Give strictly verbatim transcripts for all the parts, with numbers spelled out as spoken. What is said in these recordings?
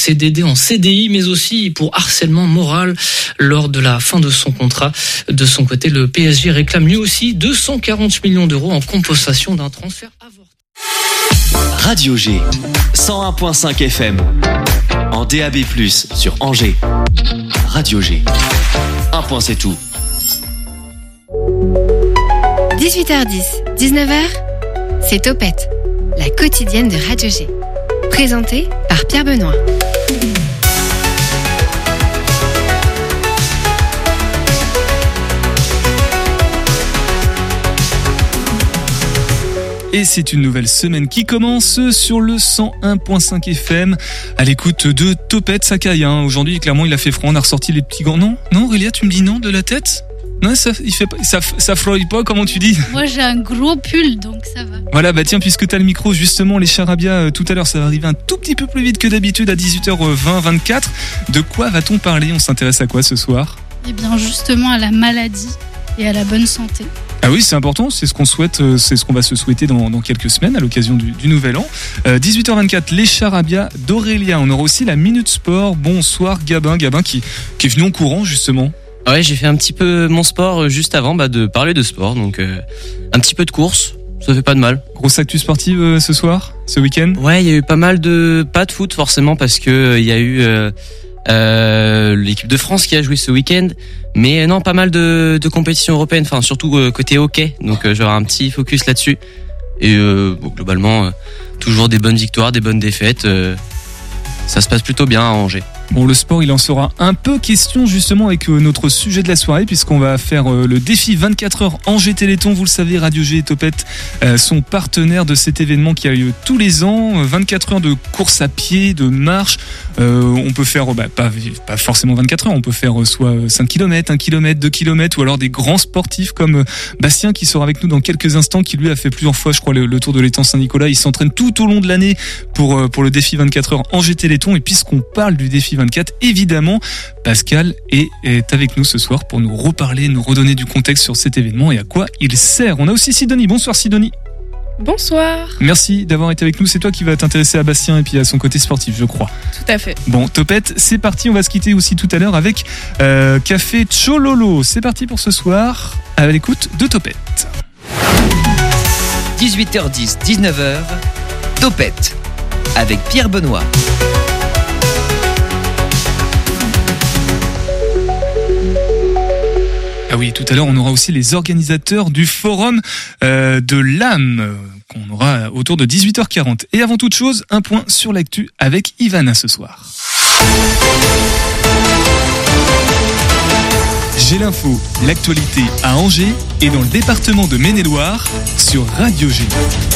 C D D en C D I, mais aussi pour harcèlement moral lors de la fin de son contrat. De son côté, le P S G réclame lui aussi deux cent quarante millions d'euros en compensation d'un transfert avorté. Radio G, cent un virgule cinq F M, en D A B plus, sur Angers. Radio G, un point c'est tout. dix-huit heures dix, dix-neuf heures, c'est Topette, la quotidienne de Radio G. Présentée par Pierre Benoît. Et c'est une nouvelle semaine qui commence sur le cent un virgule cinq F M à l'écoute de Topette Sakai. Hein. Aujourd'hui, clairement, il a fait froid. On a ressorti les petits gants. Non, non, Aurélia, tu me dis non de la tête ? Non, ça, il fait pas, ça, ça froille pas, comment tu dis ? Moi, j'ai un gros pull, donc ça va. Voilà, bah tiens, puisque t'as le micro, justement, les charabia, euh, tout à l'heure, ça va arriver un tout petit peu plus vite que d'habitude à dix-huit heures vingt, vingt-quatre. De quoi va-t-on parler ? On s'intéresse à quoi ce soir ? Eh bien, justement, à la maladie et à la bonne santé. Ah oui, c'est important, c'est ce qu'on souhaite, c'est ce qu'on va se souhaiter dans, dans quelques semaines à l'occasion du, du Nouvel An. Euh, dix-huit heures vingt-quatre, les charabia d'Aurélia. On aura aussi la Minute Sport. Bonsoir Gabin, Gabin qui, qui est venu en courant justement. Ouais, j'ai fait un petit peu mon sport juste avant bah, de parler de sport, donc euh, un petit peu de course, ça fait pas de mal. Grosse actu sportive euh, ce soir, ce week-end ? Ouais, il y a eu pas mal de, pas de foot forcément parce que il euh, y a eu euh, euh, l'équipe de France qui a joué ce week-end, mais non, pas mal de, de compétitions européennes, enfin surtout euh, côté hockey, donc euh, j'aurai un petit focus là-dessus. Et euh, bon, globalement, euh, toujours des bonnes victoires, des bonnes défaites, euh, ça se passe plutôt bien à Angers. Bon, le sport, il en sera un peu question justement avec euh, notre sujet de la soirée, puisqu'on va faire euh, le défi vingt-quatre heures Angers Téléthon. Vous le savez, Radio G et Topette euh, sont partenaires de cet événement qui a lieu tous les ans. vingt-quatre heures de course à pied, de marche. Euh, on peut faire, bah, pas, pas forcément vingt-quatre heures, on peut faire euh, soit cinq kilomètres, un kilomètre, deux kilomètres, ou alors des grands sportifs comme euh, Bastien qui sera avec nous dans quelques instants, qui lui a fait plusieurs fois, je crois, le, le tour de l'étang Saint-Nicolas. Il s'entraîne tout au long de l'année pour, euh, pour le défi vingt-quatre heures Angers Téléthon. Et puisqu'on parle du défi vingt-quatre, évidemment, Pascal est, est avec nous ce soir pour nous reparler, nous redonner du contexte sur cet événement et à quoi il sert. On a aussi Sidonie. Bonsoir Sidonie. Bonsoir. Merci d'avoir été avec nous. C'est toi qui vas t'intéresser à Bastien et puis à son côté sportif, je crois. Tout à fait. Bon, Topette, c'est parti. On va se quitter aussi tout à l'heure avec euh, Café Chololo. C'est parti pour ce soir à l'écoute de Topette. dix-huit heures dix, dix-neuf heures, Topette avec Pierre Benoît. Ah oui, tout à l'heure, on aura aussi les organisateurs du forum euh, de l'âme euh, qu'on aura autour de dix-huit heures quarante. Et avant toute chose, un point sur l'actu avec Ivana ce soir. J'ai l'info, l'actualité à Angers et dans le département de Maine-et-Loire sur Radio G.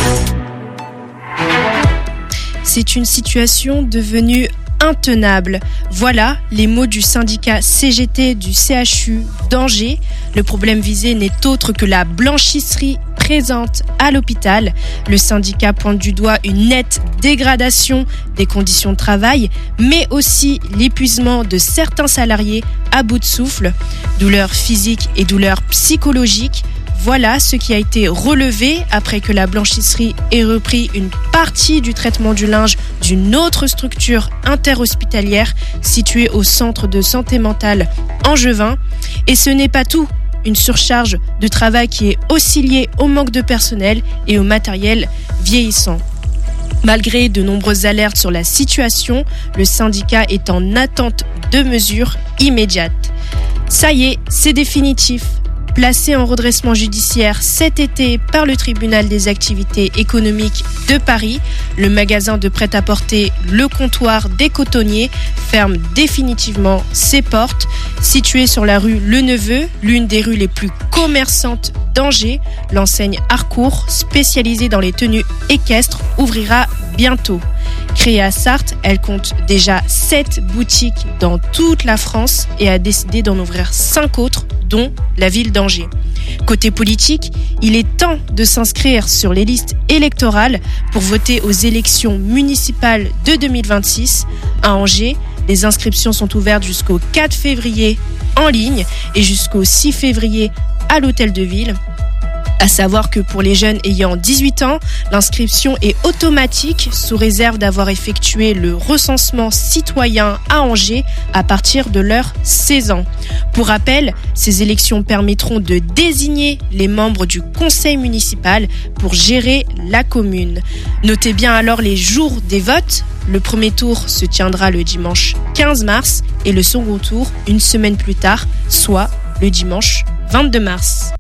C'est une situation devenue intenable. Voilà les mots du syndicat C G T du C H U d'Angers. Le problème visé n'est autre que la blanchisserie présente à l'hôpital. Le syndicat pointe du doigt une nette dégradation des conditions de travail, mais aussi l'épuisement de certains salariés à bout de souffle. Douleurs physiques et douleurs psychologiques. Voilà ce qui a été relevé après que la blanchisserie ait repris une partie du traitement du linge d'une autre structure interhospitalière située au centre de santé mentale Angevin. Et ce n'est pas tout. Une surcharge de travail qui est aussi liée au manque de personnel et au matériel vieillissant. Malgré de nombreuses alertes sur la situation, le syndicat est en attente de mesures immédiates. Ça y est, c'est définitif. Placé en redressement judiciaire cet été par le tribunal des activités économiques de Paris, le magasin de prêt-à-porter Le Comptoir des Cotonniers ferme définitivement ses portes. Situé sur la rue Le Neveu, l'une des rues les plus commerçantes d'Angers, l'enseigne Harcourt, spécialisée dans les tenues équestres, ouvrira bientôt. Créée à Sarthe, elle compte déjà sept boutiques dans toute la France et a décidé d'en ouvrir cinq autres, dont la ville d'Angers. Côté politique, il est temps de s'inscrire sur les listes électorales pour voter aux élections municipales de deux mille vingt-six. À Angers, les inscriptions sont ouvertes jusqu'au quatre février en ligne et jusqu'au six février à l'hôtel de ville. À savoir que pour les jeunes ayant dix-huit ans, l'inscription est automatique sous réserve d'avoir effectué le recensement citoyen à Angers à partir de leurs seize ans. Pour rappel, ces élections permettront de désigner les membres du conseil municipal pour gérer la commune. Notez bien alors les jours des votes. Le premier tour se tiendra le dimanche quinze mars et le second tour une semaine plus tard, soit le dimanche vingt-deux mars.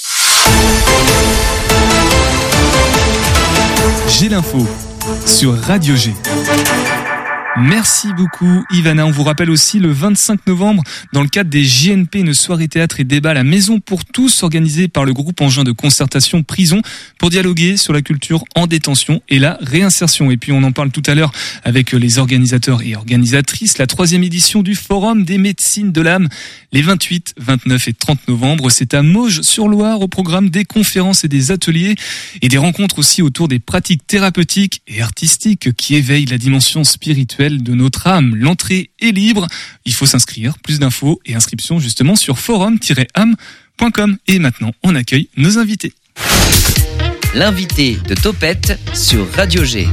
J'ai l'info sur Radio G. Merci beaucoup Ivana. On vous rappelle aussi le vingt-cinq novembre, dans le cadre des J N P, une soirée théâtre et débat à la Maison pour tous, organisée par le groupe Angers de concertation Prison, pour dialoguer sur la culture en détention et la réinsertion. Et puis on en parle tout à l'heure avec les organisateurs et organisatrices, la troisième édition du Forum des médecines de l'âme, les vingt-huit, vingt-neuf et trente novembre. C'est à Mauges-sur-Loire, au programme des conférences et des ateliers et des rencontres aussi autour des pratiques thérapeutiques et artistiques qui éveillent la dimension spirituelle de notre âme. L'entrée est libre, il faut s'inscrire. Plus d'infos et inscriptions justement sur forum tiret âme point com. Et maintenant, on accueille nos invités. L'invité de Topette sur Radio G.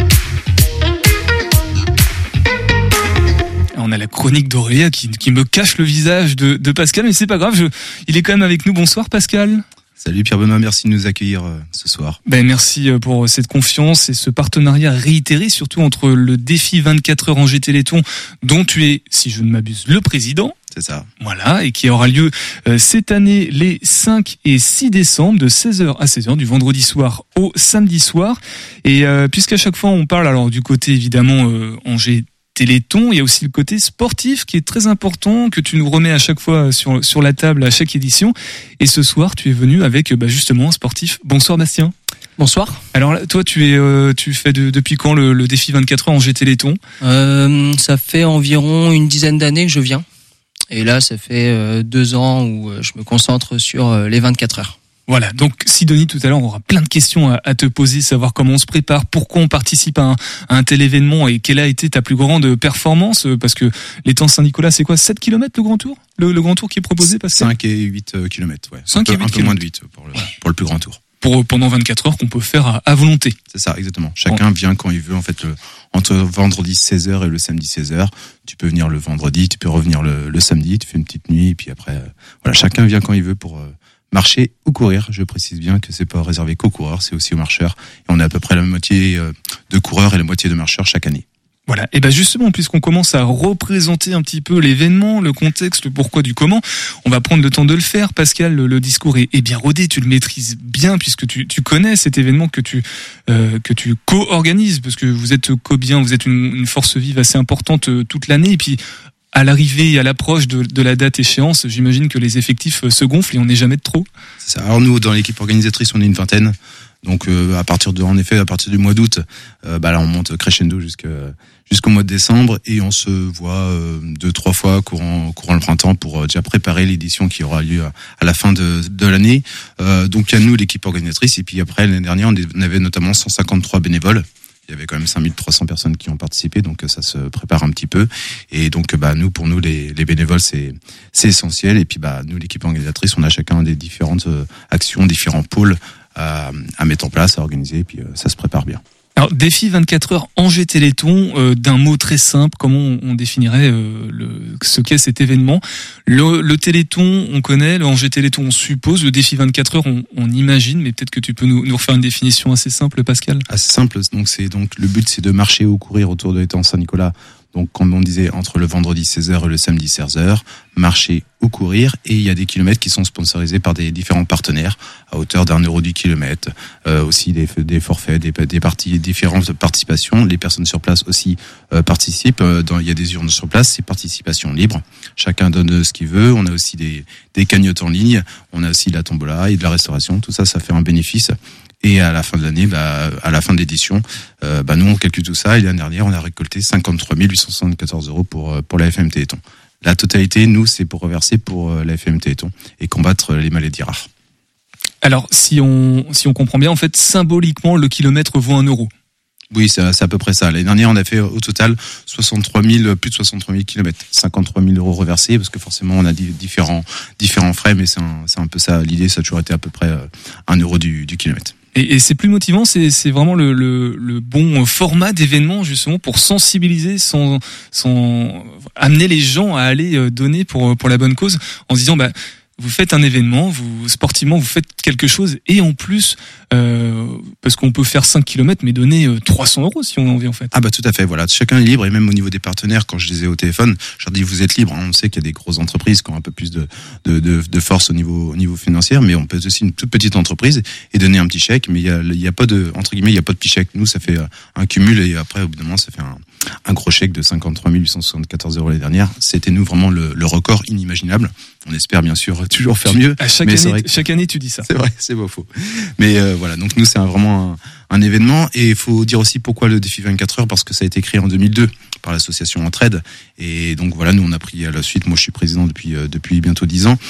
On a la chronique d'Aurélia qui, qui me cache le visage de, de Pascal, mais c'est pas grave, je, il est quand même avec nous. Bonsoir Pascal. Salut Pierre Benoît, merci de nous accueillir euh, ce soir. Ben merci pour cette confiance et ce partenariat réitéré, surtout entre le défi vingt-quatre heures Angers Téléthon, dont tu es, si je ne m'abuse, le président. C'est ça. Voilà, et qui aura lieu euh, cette année les cinq et six décembre, de seize heures à seize heures, du vendredi soir au samedi soir. Et euh, puisqu'à chaque fois on parle alors du côté évidemment euh, Angers Téléthon, il y a aussi le côté sportif qui est très important, que tu nous remets à chaque fois sur, sur la table à chaque édition. Et ce soir, tu es venu avec bah, justement un sportif. Bonsoir Bastien. Bonsoir. Alors toi, tu es, euh, tu fais de, depuis quand le, le défi vingt-quatre heures Angers Téléthon ? euh, Ça fait environ une dizaine d'années que je viens. Et là, ça fait euh, deux ans où je me concentre sur euh, les vingt-quatre heures. Voilà, donc Sidonie, tout à l'heure, on aura plein de questions à, à te poser, savoir comment on se prépare, pourquoi on participe à un, à un tel événement et quelle a été ta plus grande performance, parce que l'étang Saint-Nicolas, c'est quoi, sept kilomètres le grand tour le, le grand tour qui est proposé, Pascal ? cinq et huit kilomètres, ouais. cinq et huit un peu moins de huit pour le, pour le plus grand tour. Pour, pendant vingt-quatre heures qu'on peut faire à, à volonté. C'est ça, exactement. Chacun oh. vient quand il veut, en fait, le, entre vendredi seize heures et le samedi seize heures. Tu peux venir le vendredi, tu peux revenir le, le samedi, tu fais une petite nuit, et puis après, euh, voilà, chacun vient quand il veut pour... Euh, marcher ou courir, je précise bien que c'est pas réservé qu'aux coureurs, c'est aussi aux marcheurs. Et on a à peu près la moitié de coureurs et la moitié de marcheurs chaque année. Voilà, et ben justement, puisqu'on commence à représenter un petit peu l'événement, le contexte, le pourquoi du comment, on va prendre le temps de le faire. Pascal, le, le discours est, est bien rodé, tu le maîtrises bien puisque tu, tu connais cet événement que tu euh, que tu co-organises, parce que vous êtes co-bien, vous êtes une, une force vive assez importante euh, toute l'année, et puis à l'arrivée et à l'approche de, de la date échéance, j'imagine que les effectifs se gonflent et on n'est jamais de trop. C'est ça. Alors nous, dans l'équipe organisatrice, on est une vingtaine. Donc euh, à partir de, en effet, à partir du mois d'août, euh, bah là on monte crescendo jusqu'à, jusqu'au mois de décembre et on se voit euh, deux trois fois courant courant le printemps pour euh, déjà préparer l'édition qui aura lieu à, à la fin de, de l'année. Euh, donc il y a nous l'équipe organisatrice et puis après l'année dernière on avait notamment cent cinquante-trois bénévoles. Il y avait quand même cinq mille trois cents personnes qui ont participé, donc ça se prépare un petit peu. Et donc, bah nous, pour nous, les, les bénévoles, c'est c'est essentiel. Et puis, bah nous, l'équipe organisatrice, on a chacun des différentes actions, différents pôles à, à mettre en place, à organiser. Et puis, ça se prépare bien. Alors, défi vingt-quatre heures Angers Téléthon, euh, d'un mot très simple, comment on, on définirait euh, le, ce qu'est cet événement ? Le, le Téléthon, on connaît, le Angers Téléthon, on suppose, le défi vingt-quatre heures, on, on imagine, mais peut-être que tu peux nous, nous refaire une définition assez simple, Pascal ? Assez simple, donc c'est donc le but, c'est de marcher ou courir autour de l'étang Saint-Nicolas. Donc, comme on disait, entre le vendredi seize heures et le samedi seize heures, marcher ou courir. Et il y a des kilomètres qui sont sponsorisés par des différents partenaires à hauteur d'un euro du kilomètre. Euh, aussi des, des forfaits, des, des parties, différentes participations. Les personnes sur place aussi euh, participent. Euh, dans, il y a des urnes sur place, c'est participation libre. Chacun donne ce qu'il veut. On a aussi des, des cagnottes en ligne. On a aussi de la tombola et de la restauration. Tout ça, ça fait un bénéfice. Et à la fin de l'année, bah, à la fin de l'édition, euh, bah, nous, on calcule tout ça. Et l'année dernière, on a récolté cinquante-trois mille huit cent soixante-quatorze euros pour, pour la F M Téléthon. La totalité, nous, c'est pour reverser pour la F M Téléthon et combattre les maladies rares. Alors, si on, si on comprend bien, en fait, symboliquement, le kilomètre vaut un euro. Oui, c'est, c'est à peu près ça. L'année dernière, on a fait au total soixante-trois mille, plus de soixante-trois mille kilomètres, cinquante-trois mille euros reversés, parce que forcément, on a différents, différents frais, mais c'est un, c'est un peu ça l'idée. Ça a toujours été à peu près un euro du, du kilomètre. Et, et c'est plus motivant, c'est, c'est vraiment le, le, le bon format d'événement justement pour sensibiliser, sans, sans amener les gens à aller donner pour, pour la bonne cause, en se disant bah vous faites un événement, vous sportivement vous faites quelque chose et en plus euh, parce qu'on peut faire cinq kilomètres mais donner trois cents euros si on a envie en fait. Ah bah tout à fait, voilà, chacun est libre et même au niveau des partenaires, quand je les ai au téléphone, je leur dis vous êtes libres, on sait qu'il y a des grosses entreprises qui ont un peu plus de de de, de force au niveau au niveau financier, mais on peut être aussi une toute petite entreprise et donner un petit chèque, mais il y a il y a pas de entre guillemets, il y a pas de petit chèque. Nous ça fait un cumul et après au bout d'un moment ça fait un un gros chèque de cinquante-trois mille huit cent soixante-quatorze euros l'année dernière. C'était nous vraiment le, le record inimaginable. On espère bien sûr toujours faire mieux. À chaque mais année, c'est vrai que... chaque année tu dis ça. C'est vrai, c'est pas faux. Mais euh, voilà, donc nous c'est un, vraiment un, un événement et il faut dire aussi pourquoi le défi vingt-quatre heures, parce que ça a été créé en deux mille deux par l'association Entraide et donc voilà, nous on a pris à la suite. Moi je suis président depuis euh, depuis bientôt dix ans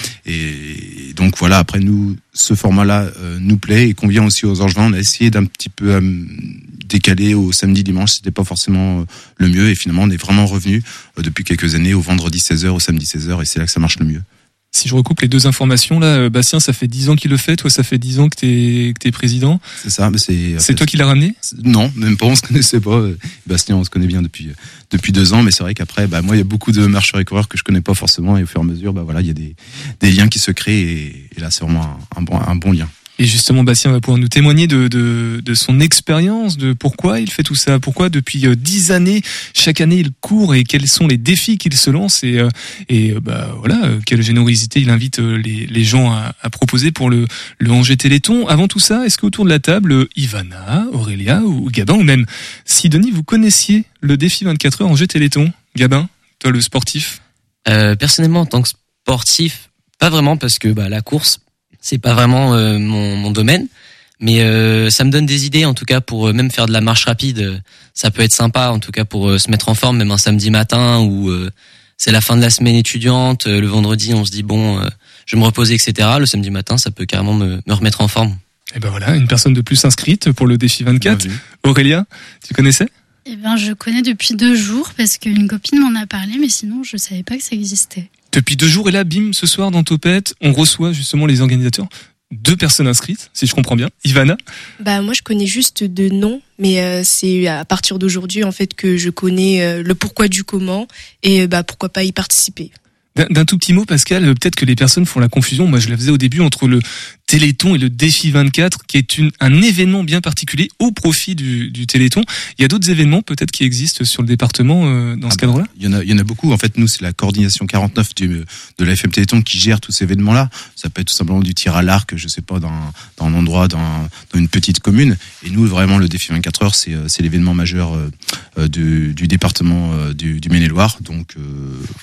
et donc voilà, après nous ce format-là euh, nous plaît et convient aussi aux Angevins. On a essayé d'un petit peu euh, décalé au samedi dimanche, c'était pas forcément le mieux et finalement on est vraiment revenu euh, depuis quelques années au vendredi seize heures, au samedi seize heures et c'est là que ça marche le mieux. Si je recoupe les deux informations là, Bastien, ça fait dix ans qu'il le fait, toi ça fait dix ans que t'es que t'es président. C'est ça, mais c'est C'est toi qui l'as ramené ? Non, même pas, on se connaissait pas. Bastien, on se connaît bien depuis depuis deux ans, mais c'est vrai qu'après bah moi il y a beaucoup de marcheurs et coureurs que je connais pas forcément et au fur et à mesure bah voilà, il y a des des liens qui se créent et, et là c'est vraiment un, un bon un bon lien. Et justement, Bastien va pouvoir nous témoigner de, de, de son expérience, de pourquoi il fait tout ça, pourquoi depuis dix années, chaque année il court et quels sont les défis qu'il se lance et, et bah voilà, quelle générosité il invite les, les gens à, à proposer pour le, le Angers Téléthon. Avant tout ça, est-ce qu'autour de la table, Ivana, Aurélia ou Gabin ou même Sidonie, vous connaissiez le défi vingt-quatre heures Angers Téléthon ? Gabin, toi le sportif ? euh, Personnellement, en tant que sportif, pas vraiment parce que bah la course, c'est pas vraiment euh, mon, mon domaine, mais euh, ça me donne des idées en tout cas pour euh, même faire de la marche rapide. Euh, ça peut être sympa en tout cas pour euh, se mettre en forme, même un samedi matin où euh, c'est la fin de la semaine étudiante. Euh, le vendredi, on se dit bon, euh, je vais me reposer, et cetera. Le samedi matin, ça peut carrément me, me remettre en forme. Et ben voilà, une personne de plus inscrite pour le défi vingt-quatre. Aurélia, tu connaissais ? Eh ben, je connais depuis deux jours parce qu'une copine m'en a parlé, mais sinon je savais pas que ça existait. Depuis deux jours, et là, bim, ce soir dans Topette, on reçoit justement les organisateurs, deux personnes inscrites, si je comprends bien. Ivana ? Bah moi je connais juste de nom, mais euh, c'est à partir d'aujourd'hui en fait que je connais euh, le pourquoi du comment et bah pourquoi pas y participer. D'un, d'un tout petit mot, Pascal, peut-être que les personnes font la confusion, moi je la faisais au début, entre le Téléthon et le défi vingt-quatre, qui est une, un événement bien particulier au profit du, du Téléthon. Il y a d'autres événements peut-être qui existent sur le département euh, dans ah ce bah, cadre-là ? Il y en a, il y en a beaucoup. En fait, nous, c'est la coordination quarante-neuf du, de la F M Téléthon qui gère tous ces événements-là. Ça peut être tout simplement du tir à l'arc, je sais pas, dans, dans un endroit, dans, dans une petite commune. Et nous, vraiment, le défi vingt-quatre heures, c'est, c'est l'événement majeur euh, du, du département euh, du, du Maine-et-Loire. Donc, euh,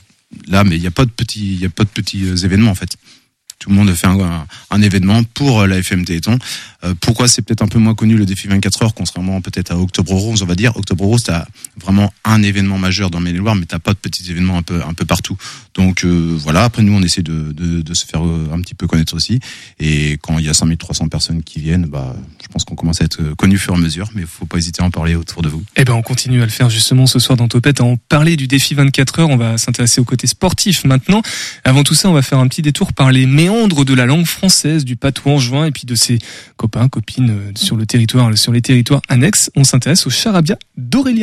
là, mais il n'y a pas de petits, il y a pas de petits événements en fait. Tout le monde fait un, un, un événement pour la F M Téléthon. Euh, pourquoi c'est peut-être un peu moins connu le défi vingt-quatre heures, contrairement peut-être à Octobre Rose, on va dire. Octobre Rose, t'as vraiment un événement majeur dans Maine-et-Loire, mais t'as pas de petits événements un peu un peu partout. Donc euh, voilà. Après nous, on essaie de, de de se faire un petit peu connaître aussi. Et quand il y a cinq mille trois cents personnes qui viennent, bah je pense qu'on commence à être connu au fur et à mesure. Mais faut pas hésiter à en parler autour de vous. Eh ben on continue à le faire justement ce soir dans Topette, à en parler du défi vingt-quatre heures. On va s'intéresser au côté sportif maintenant. Avant tout ça, on va faire un petit détour par les méandres de la langue française, du patois angevin et puis de ses copains, copines sur le territoire, sur les territoires annexes. On s'intéresse au charabia d'Aurélia.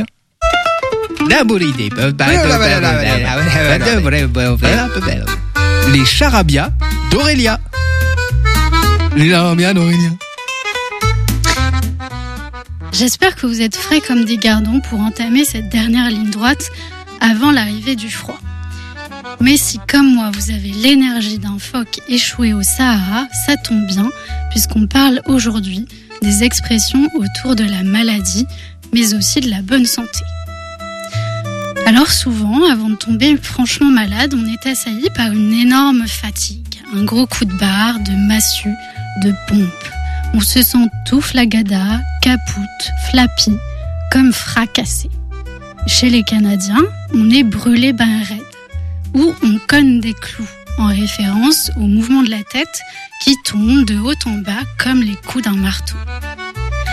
Les charabias d'Aurélia. Les charabias d'Aurélia. J'espère que vous êtes frais comme des gardons pour entamer cette dernière ligne droite avant l'arrivée du froid. Mais si, comme moi, vous avez l'énergie d'un phoque échoué au Sahara, ça tombe bien, puisqu'on parle aujourd'hui des expressions autour de la maladie, mais aussi de la bonne santé. Alors souvent, avant de tomber franchement malade, on est assailli par une énorme fatigue, un gros coup de barre, de massue, de pompe. On se sent tout flagada, capoute, flappy, comme fracassé. Chez les Canadiens, on est brûlé ben raide, ou on cogne des clous, en référence au mouvement de la tête qui tombe de haut en bas comme les coups d'un marteau.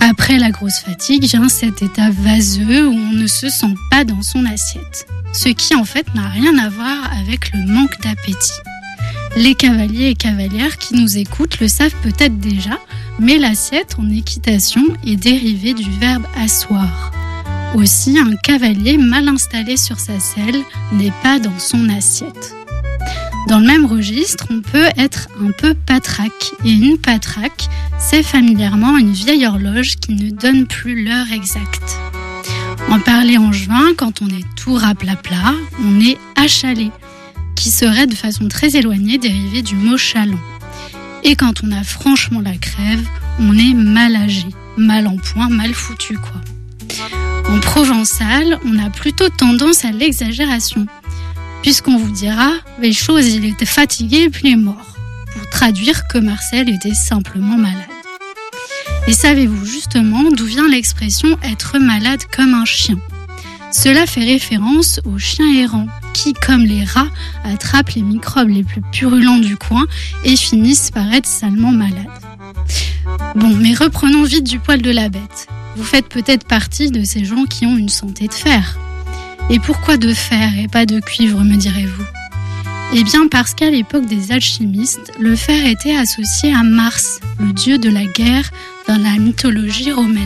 Après la grosse fatigue vient cet état vaseux où on ne se sent pas dans son assiette. Ce qui en fait n'a rien à voir avec le manque d'appétit. Les cavaliers et cavalières qui nous écoutent le savent peut-être déjà, mais l'assiette en équitation est dérivée du verbe asseoir. Aussi, un cavalier mal installé sur sa selle n'est pas dans son assiette. Dans le même registre, on peut être un peu patraque. Et une patraque, c'est familièrement une vieille horloge qui ne donne plus l'heure exacte. En parler en juin, quand on est tout raplapla, on est achalé, qui serait de façon très éloignée dérivé du mot chaland. Et quand on a franchement la crève, on est mal âgé, mal en point, mal foutu quoi. En provençal, on a plutôt tendance à l'exagération, puisqu'on vous dira « les choses, il était fatigué puis il est mort », pour traduire que Marcel était simplement malade. Et savez-vous justement d'où vient l'expression « être malade comme un chien » ? Cela fait référence aux chiens errants, qui, comme les rats, attrapent les microbes les plus purulents du coin et finissent par être salement malades. Bon, mais reprenons vite du poil de la bête. Vous faites peut-être partie de ces gens qui ont une santé de fer. Et pourquoi de fer et pas de cuivre, me direz-vous ? Eh bien parce qu'à l'époque des alchimistes, le fer était associé à Mars, le dieu de la guerre dans la mythologie romaine.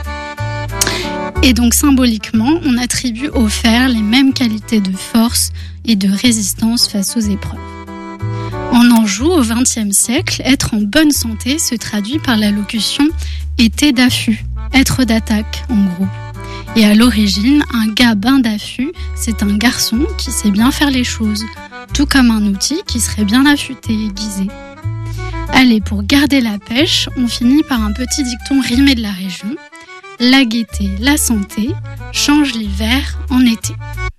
Et donc symboliquement, on attribue au fer les mêmes qualités de force et de résistance face aux épreuves. En Anjou, au vingtième siècle, être en bonne santé se traduit par la locution « été d'affût », être d'attaque en gros. Et à l'origine, un gabin d'affût, c'est un garçon qui sait bien faire les choses, tout comme un outil qui serait bien affûté et aiguisé. Allez, pour garder la pêche, on finit par un petit dicton rimé de la région. La gaieté, la santé, change l'hiver en été.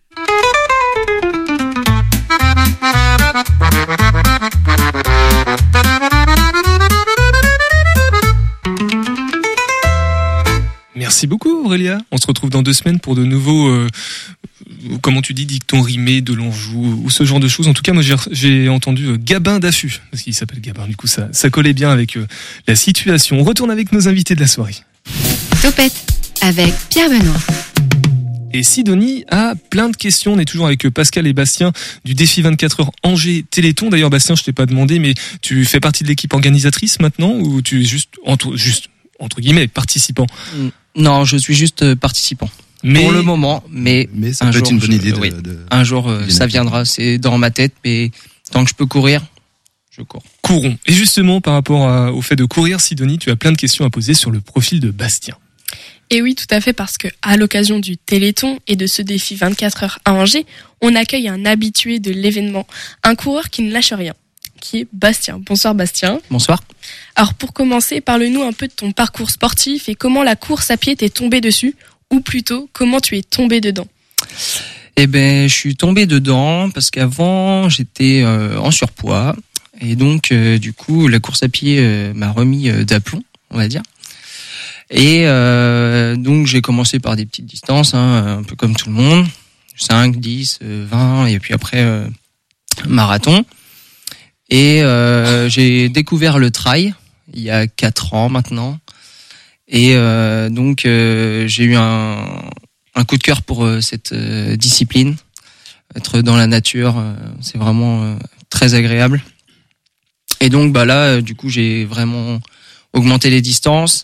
Merci beaucoup Aurélia. On se retrouve dans deux semaines pour de nouveaux, euh, comment tu dis, dictons rimés de l'Anjou ou ce genre de choses. En tout cas, moi j'ai, j'ai entendu euh, Gabin d'affût, parce qu'il s'appelle Gabin. Du coup, ça, ça collait bien avec euh, la situation. On retourne avec nos invités de la soirée. Topette avec Pierre Benoît. Et Sidonie a plein de questions. On est toujours avec Pascal et Bastien du défi vingt-quatre heures Angers Téléthon. D'ailleurs, Bastien, je t'ai pas demandé, mais tu fais partie de l'équipe organisatrice maintenant ou tu es juste entre, juste entre guillemets participant? Non, je suis juste participant. Mais, pour le moment, mais, mais ça un peut jour, être une bonne je, idée. De, oui, de, un jour, euh, ça viendra. C'est dans ma tête, mais tant que je peux courir, je cours. Courons. Et justement, par rapport à, au fait de courir, Sidonie, tu as plein de questions à poser sur le profil de Bastien. Et oui, tout à fait, parce que à l'occasion du Téléthon et de ce défi vingt-quatre heures à Angers, on accueille un habitué de l'événement, un coureur qui ne lâche rien, qui est Bastien. Bonsoir Bastien. Bonsoir. Alors pour commencer, parle-nous un peu de ton parcours sportif et comment la course à pied t'est tombée dessus, ou plutôt comment tu es tombé dedans. Eh ben, je suis tombé dedans parce qu'avant j'étais euh, en surpoids et donc euh, du coup la course à pied euh, m'a remis euh, d'aplomb, on va dire. Et euh, donc j'ai commencé par des petites distances, hein, un peu comme tout le monde, cinq, dix, vingt, et puis après euh, marathon. Et euh, j'ai découvert le trail il y a quatre ans maintenant. Et euh, donc euh, j'ai eu un, un coup de cœur pour euh, cette euh, discipline. Être dans la nature, euh, c'est vraiment euh, très agréable. Et donc bah là, euh, du coup, j'ai vraiment augmenté les distances.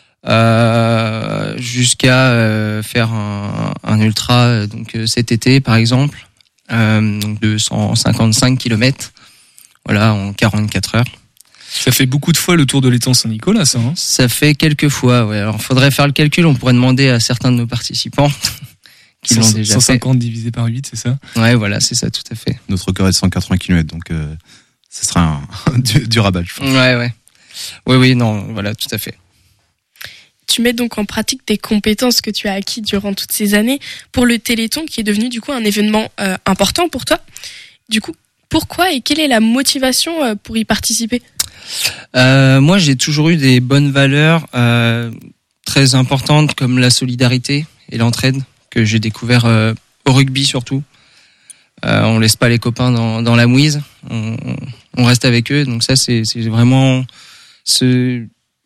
Euh, jusqu'à euh, faire un, un ultra euh, donc euh, cet été par exemple euh, donc de cent cinquante-cinq kilomètres voilà en quarante-quatre heures. Ça fait beaucoup de fois le tour de l'étang Saint-Nicolas, ça hein. Ça fait quelques fois, ouais. Alors faudrait faire le calcul, on pourrait demander à certains de nos participants qui l'ont déjà cent cinquante fait. Divisé par huit, c'est ça? Ouais, voilà, c'est ça, tout à fait. Notre record est de cent quatre-vingts kilomètres, donc euh, ce sera un, du, du rabat, je pense. Ouais, ouais. Oui, oui, non, voilà, tout à fait. Tu mets donc en pratique tes compétences que tu as acquis durant toutes ces années pour le Téléthon qui est devenu du coup un événement euh, important pour toi. Du coup, pourquoi et quelle est la motivation euh, pour y participer ? euh, Moi, j'ai toujours eu des bonnes valeurs euh, très importantes comme la solidarité et l'entraide que j'ai découvert euh, au rugby surtout. Euh, on laisse pas les copains dans, dans la mouise, on, on reste avec eux. Donc ça, c'est, c'est vraiment ce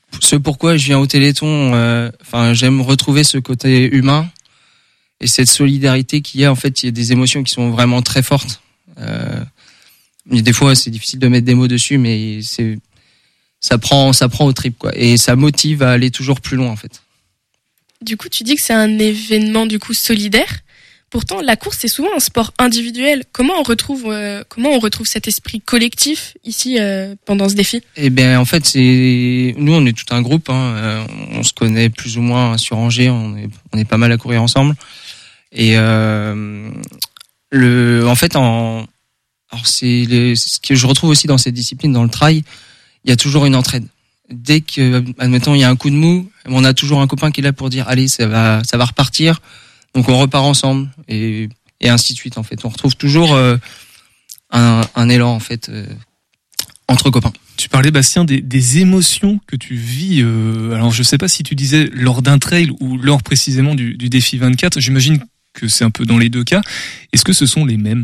ce pourquoi je viens au Téléthon, euh, enfin, j'aime retrouver ce côté humain et cette solidarité qu'il y a. En fait, il y a des émotions qui sont vraiment très fortes. Euh, mais des fois, c'est difficile de mettre des mots dessus, mais c'est, ça prend, ça prend au trip, quoi. Et ça motive à aller toujours plus loin, en fait. Du coup, tu dis que c'est un événement du coup solidaire. Pourtant, la course c'est souvent un sport individuel. Comment on retrouve, euh, comment on retrouve cet esprit collectif ici euh, pendant ce défi ? Eh bien, en fait, c'est nous, on est tout un groupe. Hein. Euh, on se connaît plus ou moins sur Angers. On est, on est pas mal à courir ensemble. Et euh, le, en fait, en, alors c'est le, ce que je retrouve aussi dans cette discipline, dans le trail, il y a toujours une entraide. Dès que, admettons, il y a un coup de mou, on a toujours un copain qui est là pour dire, allez, ça va, ça va repartir. Donc on repart ensemble et, et ainsi de suite. En fait, on retrouve toujours euh, un, un élan en fait euh, entre copains. Tu parlais, Bastien, des, des émotions que tu vis. Euh, alors je sais pas si tu disais lors d'un trail ou lors précisément du, du défi vingt-quatre. J'imagine que c'est un peu dans les deux cas. Est-ce que ce sont les mêmes ?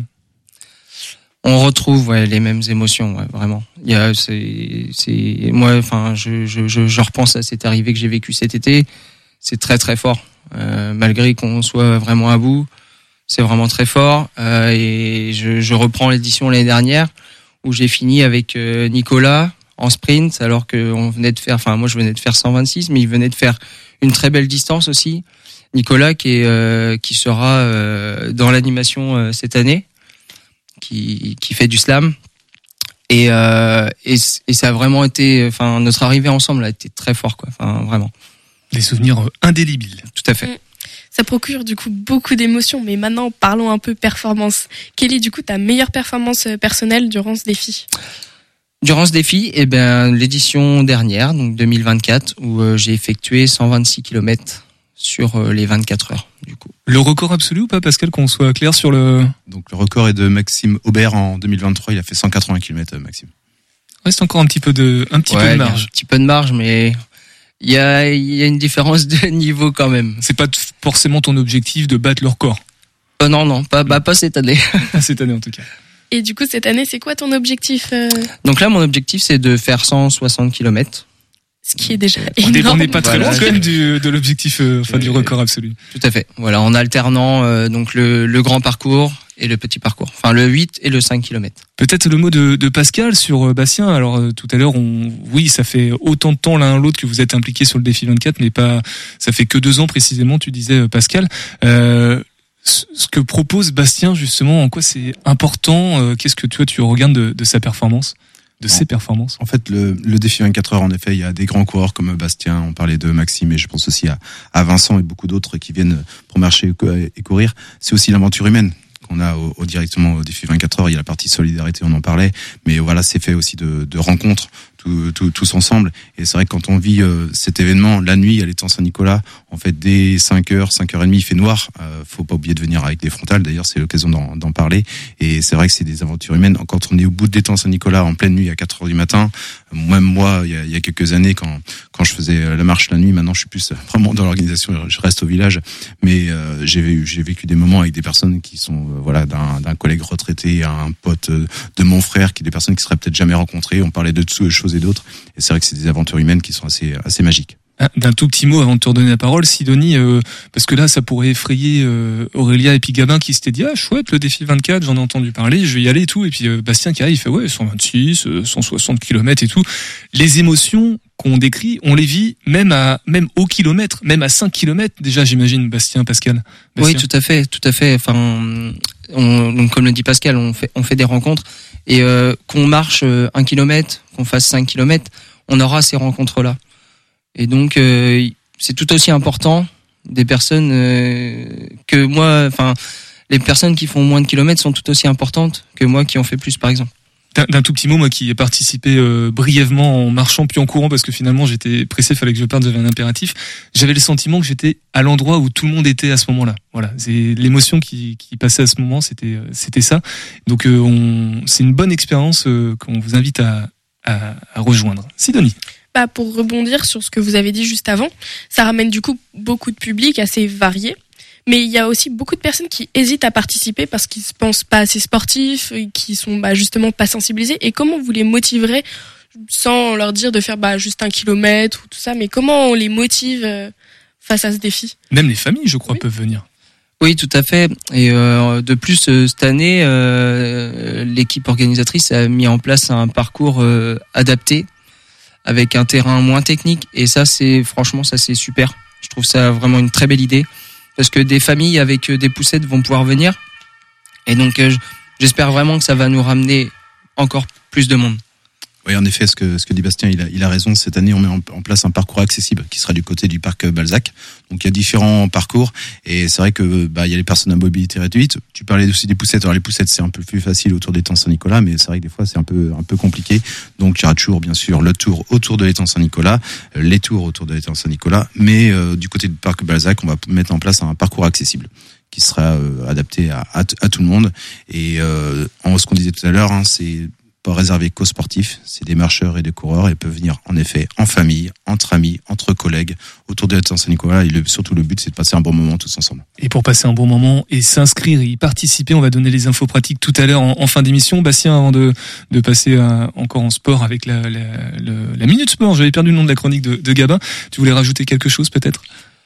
On retrouve ouais, les mêmes émotions, ouais, vraiment. Il y a, c'est, c'est, moi, enfin, je, je, je, je repense à cette arrivée que j'ai vécue cet été. C'est très très fort. Euh, malgré qu'on soit vraiment à bout, c'est vraiment très fort. Euh, et je, je reprends l'édition l'année dernière où j'ai fini avec euh, Nicolas en sprint, alors que on venait de faire, enfin moi je venais de faire cent vingt-six, mais il venait de faire une très belle distance aussi. Nicolas qui est euh, qui sera euh, dans l'animation euh, cette année, qui qui fait du slam. Et, euh, et et ça a vraiment été, enfin notre arrivée ensemble a été très fort quoi, enfin vraiment. Des souvenirs indélébiles. Tout à fait. Ça procure du coup beaucoup d'émotions, mais maintenant parlons un peu performance. Quelle est du coup ta meilleure performance personnelle durant ce défi ? Durant ce défi, eh ben l'édition dernière, donc deux mille vingt-quatre, où euh, j'ai effectué cent vingt-six kilomètres sur euh, les vingt-quatre heures. Du coup. Le record absolu ou pas, Pascal, qu'on soit clair sur le... Donc le record est de Maxime Aubert en deux mille vingt-trois, il a fait cent quatre-vingts kilomètres, Maxime. Reste encore un petit peu de, un petit ouais, peu de marge. Un petit peu de marge, mais... Il y a, il y a une différence de niveau quand même. C'est pas forcément ton objectif de battre le record. Euh, non, non, pas, bah, pas cette année. Pas cette année en tout cas. Et du coup, cette année, c'est quoi ton objectif euh... Donc là, mon objectif, c'est de faire cent soixante kilomètres. Ce qui est déjà on énorme. On n'est pas très voilà. loin quand même du, de l'objectif, euh, enfin du record absolu. Tout à fait. Voilà, en alternant euh, donc le, le grand parcours et le petit parcours. Enfin, le huit et le cinq kilomètres. Peut-être le mot de, de Pascal sur euh, Bastien. Alors euh, tout à l'heure, on, oui, ça fait autant de temps l'un l'autre que vous êtes impliqués sur le défi vingt-quatre, mais pas, ça fait que deux ans précisément. Tu disais euh, Pascal. Euh, ce que propose Bastien justement, en quoi c'est important, euh, qu'est-ce que toi tu regardes de, de sa performance, de ses performances? En fait, le, le défi vingt-quatre heures, en effet, il y a des grands coureurs comme Bastien, on parlait de Maxime, et je pense aussi à, à Vincent et beaucoup d'autres qui viennent pour marcher et courir. C'est aussi l'aventure humaine qu'on a au, au directement au défi vingt-quatre heures. Il y a la partie solidarité, on en parlait, mais voilà, c'est fait aussi de, de rencontres. Tout, tout, tous ensemble. Et c'est vrai que quand on vit euh, cet événement, la nuit à l'étang Saint-Nicolas, en fait, dès cinq heures, cinq heures trente, il fait noir. Euh, faut pas oublier de venir avec des frontales. D'ailleurs, c'est l'occasion d'en, d'en parler. Et c'est vrai que c'est des aventures humaines. Quand on est au bout de l'étang Saint-Nicolas, en pleine nuit, à quatre heures du matin, même moi, il y a, il y a quelques années, quand, quand je faisais la marche la nuit, maintenant, je suis plus vraiment dans l'organisation, je reste au village. Mais euh, j'ai, j'ai vécu des moments avec des personnes qui sont, euh, voilà, d'un, d'un collègue retraité à un pote de mon frère, qui des personnes qui seraient peut-être jamais rencontrées. On parlait de toutes choses et d'autres. Et c'est vrai que c'est des aventures humaines qui sont assez, assez magiques. D'un tout petit mot avant de te redonner la parole, Sidonie, euh, parce que là, ça pourrait effrayer euh, Aurélia et puis Gabin qui s'était dit ah chouette le défi vingt-quatre, j'en ai entendu parler, je vais y aller et tout. Et puis euh, Bastien qui arrive, il fait ouais cent vingt-six, euh, cent soixante kilomètres et tout. Les émotions qu'on décrit, on les vit même à même au kilomètre, même à cinq kilomètres déjà, j'imagine, Bastien, Pascal. Bastien. Oui, tout à fait, tout à fait. Enfin, on, donc comme le dit Pascal, on fait on fait des rencontres et euh, qu'on marche euh, un kilomètre, qu'on fasse cinq kilomètres, on aura ces rencontres-là. Et donc, euh, c'est tout aussi important des personnes euh, que moi, enfin, les personnes qui font moins de kilomètres sont tout aussi importantes que moi qui en fais plus, par exemple. D'un, d'un tout petit mot, moi qui ai participé euh, brièvement en marchant puis en courant parce que finalement j'étais pressé, fallait que je parte, j'avais un impératif. J'avais le sentiment que j'étais à l'endroit où tout le monde était à ce moment-là. Voilà, c'est l'émotion qui, qui passait à ce moment, c'était c'était ça. Donc euh, on, c'est une bonne expérience euh, qu'on vous invite à, à, à rejoindre. Sidonie. Bah, pour rebondir sur ce que vous avez dit juste avant, ça ramène du coup beaucoup de public assez varié. Mais il y a aussi beaucoup de personnes qui hésitent à participer parce qu'ils se pensent pas assez sportifs, qui sont bah, justement pas sensibilisés. Et comment vous les motiverez sans leur dire de faire bah, juste un kilomètre ou tout ça, mais comment on les motive euh, face à ce défi? Même les familles, je crois, oui. peuvent venir. Oui, tout à fait. Et euh, de plus, euh, cette année, euh, l'équipe organisatrice a mis en place un parcours euh, adapté avec un terrain moins technique. Et ça, c'est franchement, ça c'est super. Je trouve ça vraiment une très belle idée parce que des familles avec des poussettes vont pouvoir venir. Et donc, euh, j'espère vraiment que ça va nous ramener encore plus de monde. Oui, en effet, ce que, ce que dit Bastien, il a, il a raison. Cette année, on met en, en place un parcours accessible qui sera du côté du parc Balzac. Donc, il y a différents parcours et c'est vrai que, bah, il y a les personnes à mobilité réduite. Tu parlais aussi des poussettes. Alors, les poussettes, c'est un peu plus facile autour de l'étang Saint-Nicolas, mais c'est vrai que des fois, c'est un peu, un peu compliqué. Donc, il y aura toujours, bien sûr, le tour autour de l'étang Saint-Nicolas, les tours autour de l'étang Saint-Nicolas, mais euh, du côté du parc Balzac, on va mettre en place un parcours accessible qui sera euh, adapté à, à, à tout le monde. Et euh, en ce qu'on disait tout à l'heure, hein, c'est pas réservé qu'aux sportifs, c'est des marcheurs et des coureurs et peuvent venir en effet en famille, entre amis, entre collègues, autour de l'étang Saint-Nicolas et le, surtout le but c'est de passer un bon moment tous ensemble. Et pour passer un bon moment et s'inscrire et y participer, on va donner les infos pratiques tout à l'heure en, en fin d'émission. Bastien, avant de, de passer à, encore en sport avec la, la, la, la Minute Sport, j'avais perdu le nom de la chronique de, de Gabin, tu voulais rajouter quelque chose peut-être ?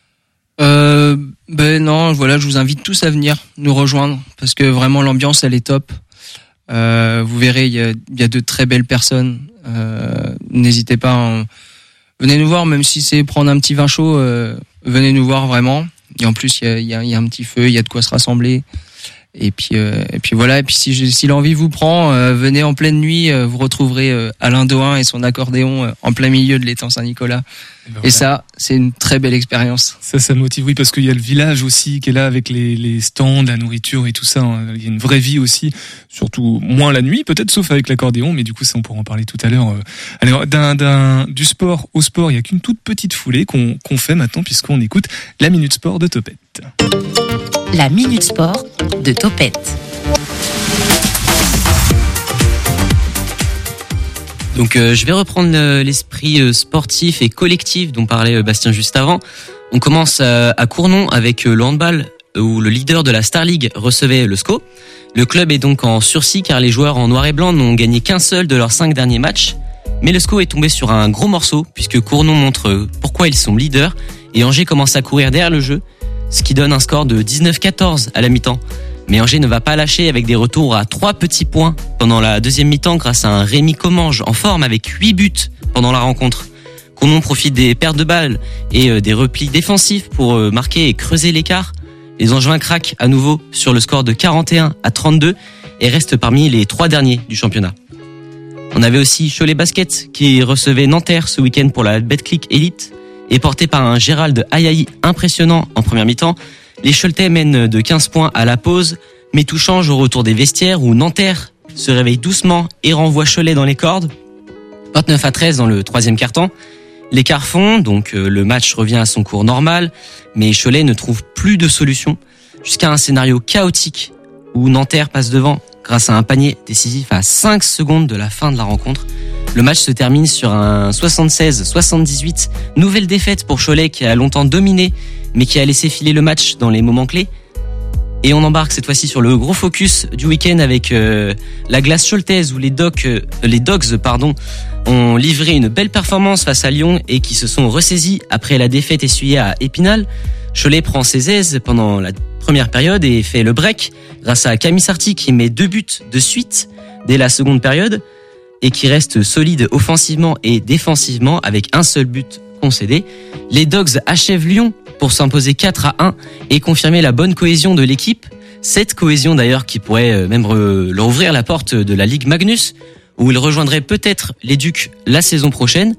Euh, ben non, voilà, je vous invite tous à venir nous rejoindre parce que vraiment l'ambiance elle est top. Euh, vous verrez, il y a, il y a de très belles personnes. Euh, n'hésitez pas, hein. Venez nous voir, même si c'est prendre un petit vin chaud. Euh, venez nous voir vraiment. Et en plus, il y a, il y a, il y a un petit feu, il y a de quoi se rassembler. Et puis, euh, et puis voilà. Et puis si, si l'envie vous prend, euh, venez en pleine nuit. Euh, vous retrouverez euh, Alain Doin et son accordéon euh, en plein milieu de l'étang Saint-Nicolas. Et, ben, et ça, c'est une très belle expérience. Ça, ça motive, oui, parce qu'il y a le village aussi qui est là avec les, les stands, la nourriture et tout ça. Il y a une vraie vie aussi, surtout moins la nuit, peut-être sauf avec l'accordéon, mais du coup, ça, on pourra en parler tout à l'heure. Alors, d'un, d'un, du sport au sport, il y a qu'une toute petite foulée qu'on, qu'on fait maintenant puisqu'on écoute la Minute Sport de Topette. La Minute Sport de Topette. Donc euh, je vais reprendre euh, l'esprit euh, sportif et collectif dont parlait euh, Bastien juste avant. On commence euh, à Cournon avec euh, le handball euh, où le leader de la Star League recevait le S C O. Le club est donc en sursis car les joueurs en noir et blanc n'ont gagné qu'un seul de leurs cinq derniers matchs. Mais le S C O est tombé sur un gros morceau puisque Cournon montre euh, pourquoi ils sont leaders et Angers commence à courir derrière le jeu, ce qui donne un score de dix-neuf quatorze à la mi-temps. Mais Angers ne va pas lâcher avec des retours à trois petits points pendant la deuxième mi-temps grâce à un Rémi Commange en forme avec huit buts pendant la rencontre. Cournon profite des pertes de balles et des replis défensifs pour marquer et creuser l'écart. Les Angevins craquent à nouveau sur le score de quarante et un à trente-deux et restent parmi les trois derniers du championnat. On avait aussi Cholet Basket qui recevait Nanterre ce week-end pour la Betclic Elite et porté par un Gérald Ayayi impressionnant en première mi-temps. Les Choletais mènent de quinze points à la pause, mais tout change au retour des vestiaires où Nanterre se réveille doucement et renvoie Cholet dans les cordes. vingt-neuf à treize dans le troisième quart-temps. L'écart fond, donc le match revient à son cours normal, mais Cholet ne trouve plus de solution jusqu'à un scénario chaotique où Nanterre passe devant grâce à un panier décisif à cinq secondes de la fin de la rencontre. Le match se termine sur un soixante-seize soixante-dix-huit. Nouvelle défaite pour Cholet qui a longtemps dominé, mais qui a laissé filer le match dans les moments clés. Et on embarque cette fois-ci sur le gros focus du week-end avec euh, la glace choletaise où les, docs, euh, les Dogs pardon, ont livré une belle performance face à Lyon et qui se sont ressaisis après la défaite essuyée à Épinal. Cholet prend ses aises pendant la première période et fait le break grâce à Camille Sarti qui met deux buts de suite dès la seconde période et qui reste solide offensivement et défensivement avec un seul but concédé. Les Dogs achèvent Lyon pour s'imposer quatre à un et confirmer la bonne cohésion de l'équipe. Cette cohésion d'ailleurs qui pourrait même leur ouvrir la porte de la Ligue Magnus où ils rejoindraient peut-être les Ducs la saison prochaine.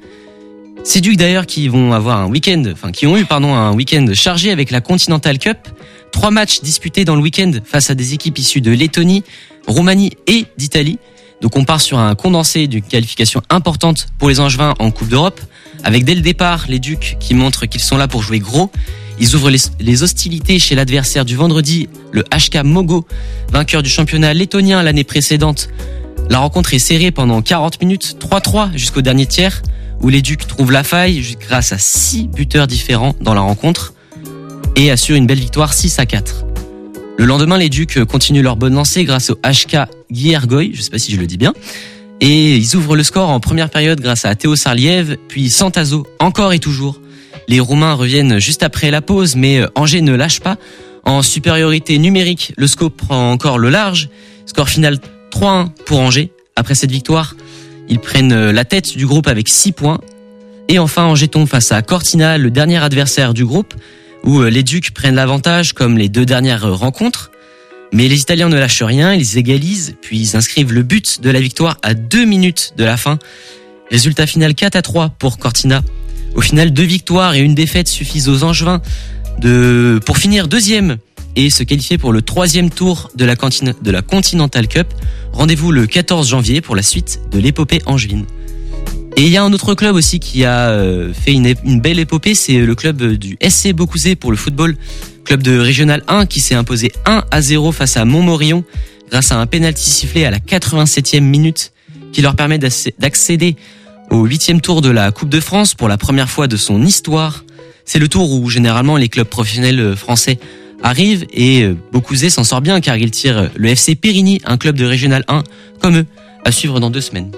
Ces Ducs d'ailleurs qui vont avoir un week-end, enfin qui ont eu pardon un week-end chargé avec la Continental Cup. Trois matchs disputés dans le week-end face à des équipes issues de Lettonie, Roumanie et d'Italie. Donc on part sur un condensé d'une qualification importante pour les Angevins en Coupe d'Europe, avec dès le départ les Ducs qui montrent qu'ils sont là pour jouer gros. Ils ouvrent les, les hostilités chez l'adversaire du vendredi, le H K Mogo, vainqueur du championnat lettonien l'année précédente. La rencontre est serrée pendant quarante minutes, trois trois jusqu'au dernier tiers, où les Ducs trouvent la faille grâce à six buteurs différents dans la rencontre. et assurent une belle victoire six à quatre. Le lendemain, les Ducs continuent leur bonne lancée grâce au H K Guillergoy, je sais pas si je le dis bien, et ils ouvrent le score en première période grâce à Théo Sarliev, puis Santazo, encore et toujours. Les Roumains reviennent juste après la pause, mais Angers ne lâche pas. En supériorité numérique, le SCO prend encore le large. Score final trois un pour Angers. Après cette victoire, ils prennent la tête du groupe avec six points. Et enfin, Angers tombe face à Cortina, le dernier adversaire du groupe, où les Ducs prennent l'avantage comme les deux dernières rencontres. Mais les Italiens ne lâchent rien, ils égalisent, puis ils inscrivent le but de la victoire à deux minutes de la fin. Résultat final quatre à trois pour Cortina. Au final, deux victoires et une défaite suffisent aux Angevins de, pour finir deuxième et se qualifier pour le troisième tour de la, cantine, de la Continental Cup. Rendez-vous le quatorze janvier pour la suite de l'épopée angevine. Et il y a un autre club aussi qui a fait une, une belle épopée, c'est le club du S C Beaucouzé pour le football, club de Régional un qui s'est imposé un à zéro face à Montmorillon grâce à un pénalty sifflé à la quatre-vingt-septième minute qui leur permet d'accéder au huitième tour de la Coupe de France pour la première fois de son histoire. C'est le tour où généralement les clubs professionnels français arrivent et Beaucouzé s'en sort bien car il tire le F C Périgny, un club de Régional un comme eux, à suivre dans deux semaines.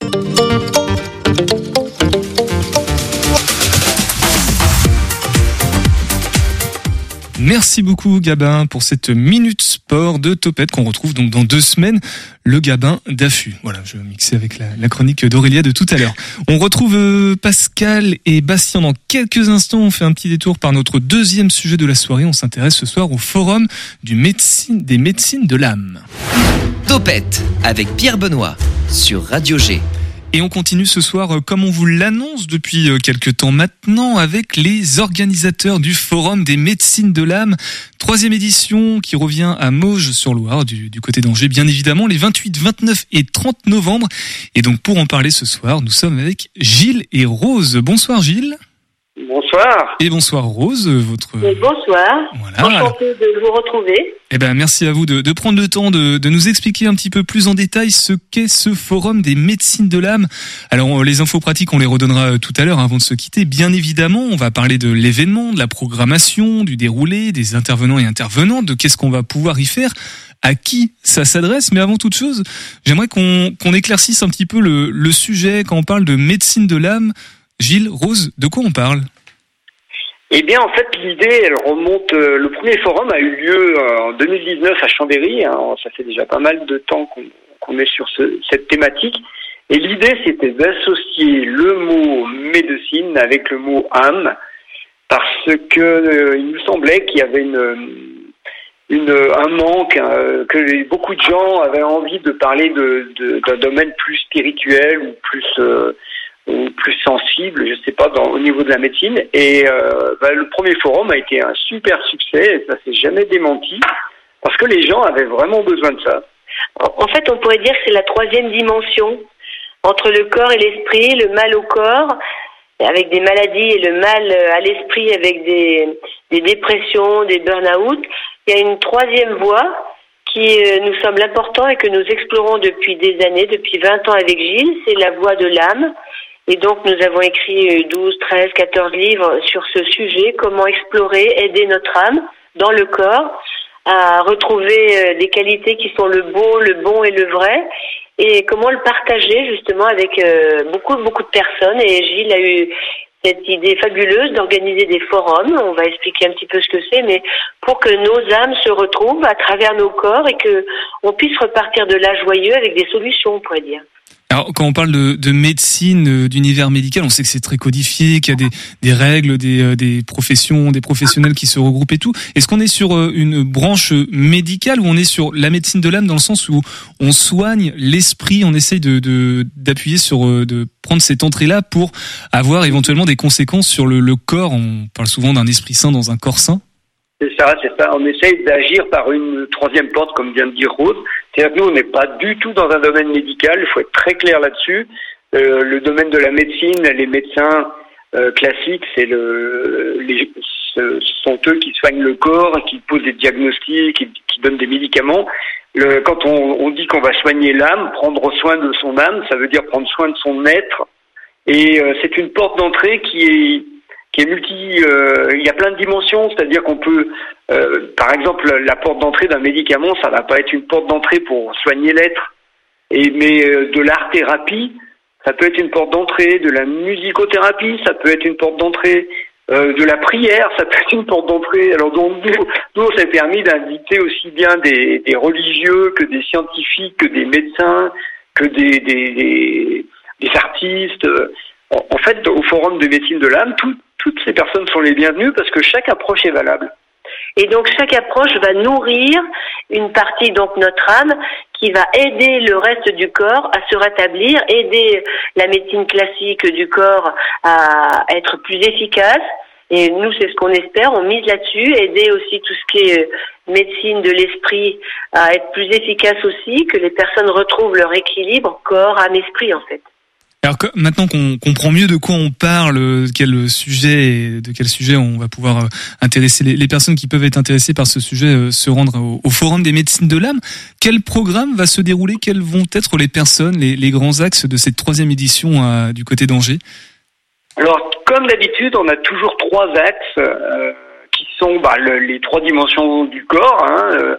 Merci beaucoup Gabin pour cette minute sport de Topette qu'on retrouve donc dans deux semaines, le Gabin d'affût. Voilà, je vais mixer avec la, la chronique d'Aurélia de tout à l'heure. On retrouve euh, Pascal et Bastien dans quelques instants. On fait un petit détour par notre deuxième sujet de la soirée. On s'intéresse ce soir au forum du médecine, des médecines de l'âme. Topette avec Pierre Benoît sur Radio G. Et on continue ce soir, comme on vous l'annonce depuis quelques temps maintenant, avec les organisateurs du Forum des médecines de l'âme. Troisième édition qui revient à Mauges-sur-Loire, du, du côté d'Angers, bien évidemment, les vingt-huit, vingt-neuf et trente novembre. Et donc pour en parler ce soir, nous sommes avec Gilles et Rose. Bonsoir Gilles. Bonsoir. Et bonsoir Rose, votre... Et bonsoir. Voilà. Enchanté de vous retrouver. Eh ben, merci à vous de, de prendre le temps de, de nous expliquer un petit peu plus en détail ce qu'est ce forum des médecines de l'âme. Alors, les infos pratiques, on les redonnera tout à l'heure avant de se quitter. Bien évidemment, on va parler de l'événement, de la programmation, du déroulé, des intervenants et intervenantes, de qu'est-ce qu'on va pouvoir y faire, à qui ça s'adresse. Mais avant toute chose, j'aimerais qu'on, qu'on éclaircisse un petit peu le, le sujet quand on parle de médecine de l'âme. Gilles, Rose, de quoi on parle ? Eh bien, en fait, l'idée, elle remonte. Euh, le premier forum a eu lieu euh, en deux mille dix-neuf à Chambéry. Hein, ça fait déjà pas mal de temps qu'on, qu'on est sur ce, cette thématique. Et l'idée, c'était d'associer le mot médecine avec le mot âme, parce que euh, il nous semblait qu'il y avait une, une un manque, euh, que beaucoup de gens avaient envie de parler de, de, d'un domaine plus spirituel ou plus euh, ou plus sensible, je sais pas, dans, au niveau de la médecine. Et euh, bah, le premier forum a été un super succès, et ça s'est jamais démenti, parce que les gens avaient vraiment besoin de ça. En fait, on pourrait dire que c'est la troisième dimension entre le corps et l'esprit, le mal au corps, avec des maladies, et le mal à l'esprit avec des, des dépressions, des burn-out. Il y a une troisième voie qui nous semble importante et que nous explorons depuis des années, depuis vingt ans avec Gilles, c'est la voie de l'âme. Et donc, nous avons écrit douze, treize, quatorze livres sur ce sujet, comment explorer, aider notre âme dans le corps à retrouver des qualités qui sont le beau, le bon et le vrai, et comment le partager justement avec beaucoup, beaucoup de personnes. Et Gilles a eu cette idée fabuleuse d'organiser des forums, on va expliquer un petit peu ce que c'est, mais pour que nos âmes se retrouvent à travers nos corps et que on puisse repartir de là joyeux avec des solutions, on pourrait dire. Alors, quand on parle de, de médecine, d'univers médical, on sait que c'est très codifié, qu'il y a des, des règles, des, des professions, des professionnels qui se regroupent et tout. Est-ce qu'on est sur une branche médicale ou on est sur la médecine de l'âme dans le sens où on soigne l'esprit, on essaye de, de, d'appuyer sur, de prendre cette entrée-là pour avoir éventuellement des conséquences sur le, le corps? On parle souvent d'un esprit sain dans un corps sain. C'est ça, c'est ça. On essaye d'agir par une troisième porte, comme vient de dire Rose. C'est-à-dire que nous, on n'est pas du tout dans un domaine médical. Il faut être très clair là-dessus. Euh, le domaine de la médecine, les médecins euh, classiques, c'est le, les, ce sont eux qui soignent le corps, qui posent des diagnostics, qui, qui donnent des médicaments. Le, quand on, on dit qu'on va soigner l'âme, prendre soin de son âme, ça veut dire prendre soin de son être. Et euh, c'est une porte d'entrée qui est qui est multi. Euh, il y a plein de dimensions, c'est-à-dire qu'on peut, euh, par exemple, la porte d'entrée d'un médicament, ça va pas être une porte d'entrée pour soigner l'être, et mais euh, de l'art-thérapie, ça peut être une porte d'entrée, de la musicothérapie, ça peut être une porte d'entrée. Euh, de la prière, ça peut être une porte d'entrée. Alors donc nous, nous on s'est permis d'inviter aussi bien des, des religieux que des scientifiques, que des médecins, que des, des, des, des artistes. En, en fait, au Forum de médecine de l'âme, tout, toutes ces personnes sont les bienvenues parce que chaque approche est valable. Et donc chaque approche va nourrir une partie, donc notre âme, qui va aider le reste du corps à se rétablir, aider la médecine classique du corps à être plus efficace. Et nous, c'est ce qu'on espère, on mise là-dessus, aider aussi tout ce qui est médecine de l'esprit à être plus efficace aussi, que les personnes retrouvent leur équilibre corps, âme, esprit en fait. Alors que, maintenant qu'on comprend mieux de quoi on parle, de quel sujet, de quel sujet on va pouvoir euh, intéresser les, les personnes qui peuvent être intéressées par ce sujet, euh, se rendre au, au Forum des médecines de l'âme. Quel programme va se dérouler? Quelles vont être les personnes, les, les grands axes de cette troisième édition euh, du côté d'Angers? Alors, comme d'habitude, on a toujours trois axes euh, qui sont bah, le, les trois dimensions du corps. Hein, euh,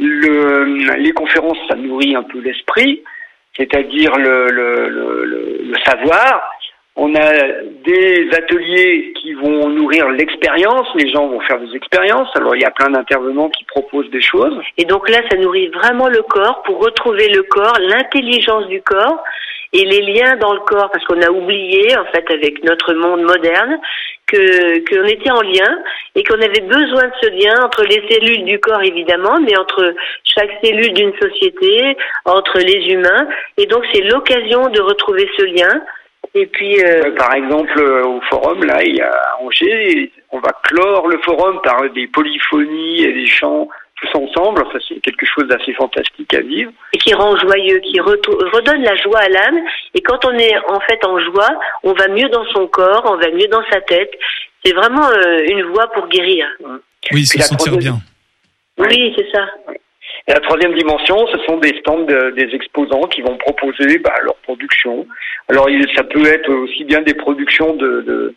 le, les conférences, ça nourrit un peu l'esprit, c'est-à-dire le, le, le, le savoir. On a des ateliers qui vont nourrir l'expérience, les gens vont faire des expériences, alors il y a plein d'intervenants qui proposent des choses. Et donc là, ça nourrit vraiment le corps pour retrouver le corps, l'intelligence du corps et les liens dans le corps, parce qu'on a oublié, en fait, avec notre monde moderne, que qu'on était en lien et qu'on avait besoin de ce lien entre les cellules du corps, évidemment, mais entre chaque cellule d'une société, entre les humains. Et donc, c'est l'occasion de retrouver ce lien. Et puis, euh... par exemple, au forum, là, il y a à Angers, on va clore le forum par des polyphonies et des chants tous ensemble. Enfin, c'est quelque chose d'assez fantastique à vivre. Et qui rend joyeux, qui retou- redonne la joie à l'âme. Et quand on est en fait en joie, on va mieux dans son corps, on va mieux dans sa tête. C'est vraiment euh, une voie pour guérir. Oui, se sentir bien. Oui, c'est ça. Et la troisième dimension, ce sont des stands de, des exposants qui vont proposer bah, leur production. Alors, il, ça peut être aussi bien des productions de, de,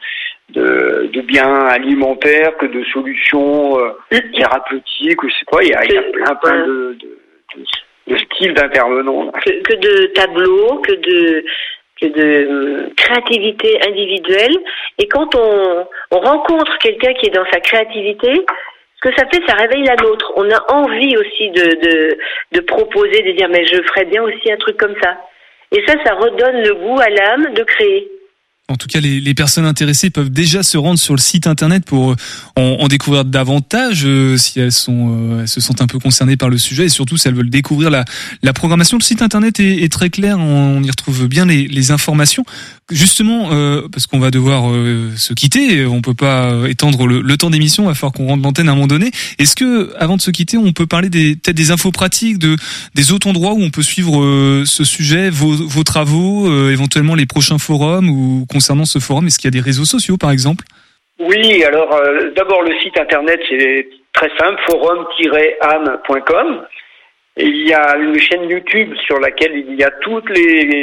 de, de biens alimentaires que de solutions euh, thérapeutiques ou c'est quoi. Il y a, il y a plein, plein de, de, de, de styles d'intervenants. Que, que de tableaux, que de que de euh, créativité individuelle. Et quand on, on rencontre quelqu'un qui est dans sa créativité, ce que ça fait, ça réveille la nôtre. On a envie aussi de, de, de proposer, de dire, mais je ferais bien aussi un truc comme ça. Et ça, ça redonne le goût à l'âme de créer. En tout cas, les, les personnes intéressées peuvent déjà se rendre sur le site internet pour en, en découvrir davantage euh, si elles sont, euh, elles se sentent un peu concernées par le sujet et surtout si elles veulent découvrir la, la programmation. Le site internet est, est très clair, on, on y retrouve bien les, les informations. Justement, euh, parce qu'on va devoir euh, se quitter, on peut pas étendre le, le temps d'émission, il va falloir qu'on rentre l'antenne à un moment donné. Est-ce que, avant de se quitter, on peut parler des peut-être des infos pratiques, de des autres endroits où on peut suivre euh, ce sujet, vos, vos travaux, euh, éventuellement les prochains forums ou concernant ce forum, est-ce qu'il y a des réseaux sociaux par exemple? Oui, alors euh, d'abord le site internet c'est très simple, forum tiret âme point com. Et il y a une chaîne YouTube sur laquelle il y a toutes les, les,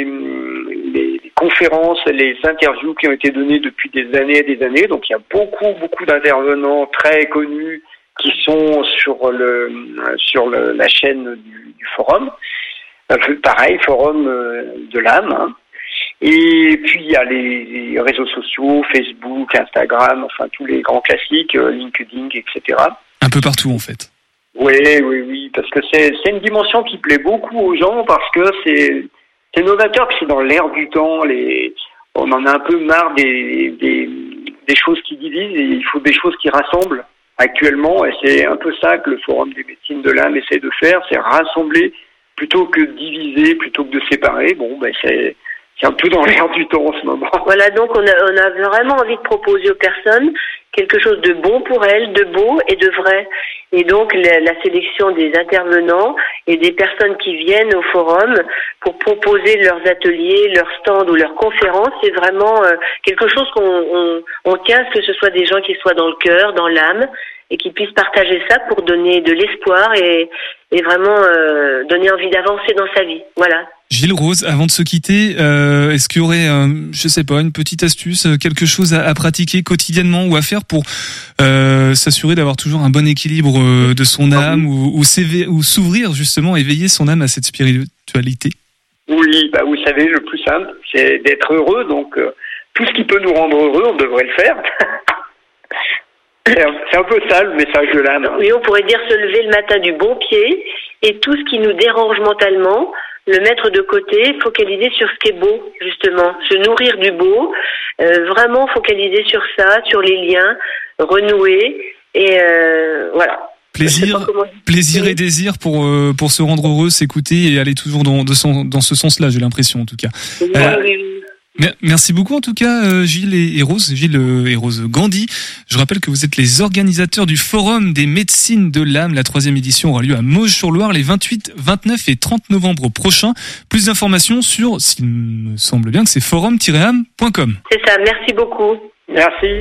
les conférences, les interviews qui ont été données depuis des années et des années. Donc il y a beaucoup, beaucoup d'intervenants très connus qui sont sur le sur le, la chaîne du, du forum. Euh, pareil, forum de l'âme. Hein. Et puis il y a les, les réseaux sociaux, Facebook, Instagram, enfin tous les grands classiques, LinkedIn, et cetera. Un peu partout en fait. Oui, oui, oui, parce que c'est c'est une dimension qui plaît beaucoup aux gens parce que c'est c'est novateur, puis c'est dans l'air du temps. Les on en a un peu marre des des des choses qui divisent et il faut des choses qui rassemblent actuellement. Et c'est un peu ça que le Forum des médecines de l'âme essaie de faire, c'est rassembler plutôt que de diviser, plutôt que de séparer. Bon, ben c'est C'est un peu dans l'air du temps en ce moment. Voilà, donc on a, on a vraiment envie de proposer aux personnes quelque chose de bon pour elles, de beau et de vrai. Et donc la, la sélection des intervenants et des personnes qui viennent au forum pour proposer leurs ateliers, leurs stands ou leurs conférences, c'est vraiment euh, quelque chose qu'on on, on tient à ce que ce soit des gens qui soient dans le cœur, dans l'âme et qu'il puisse partager ça pour donner de l'espoir et, et vraiment euh, donner envie d'avancer dans sa vie. Voilà. Gilles, Rose, avant de se quitter, euh, est-ce qu'il y aurait, euh, je sais pas, une petite astuce, quelque chose à, à pratiquer quotidiennement ou à faire pour euh, s'assurer d'avoir toujours un bon équilibre euh, de son âme ou, ou, s'éve- ou s'ouvrir justement, éveiller son âme à cette spiritualité? Oui, bah vous savez, le plus simple, c'est d'être heureux. Donc, euh, tout ce qui peut nous rendre heureux, on devrait le faire. C'est un peu ça le message de l'âme. Oui, on pourrait dire se lever le matin du bon pied et tout ce qui nous dérange mentalement, le mettre de côté, focaliser sur ce qui est beau, justement, se nourrir du beau, euh, vraiment focaliser sur ça, sur les liens, renouer, et euh, voilà. Plaisir, plaisir et désir pour euh, pour se rendre heureux, s'écouter et aller toujours dans de son, dans ce sens-là, j'ai l'impression en tout cas. Oui, euh, oui, oui. Merci beaucoup en tout cas euh, Gilles et, et Rose, Gilles euh, et Rose Gandhi. Je rappelle que vous êtes les organisateurs du Forum des médecines de l'âme. La troisième édition aura lieu à Mauges-sur-Loire les vingt-huit, vingt-neuf et trente novembre prochains. Plus d'informations sur, s'il me semble bien que c'est forum tiret âme point com. C'est ça, merci beaucoup. Merci.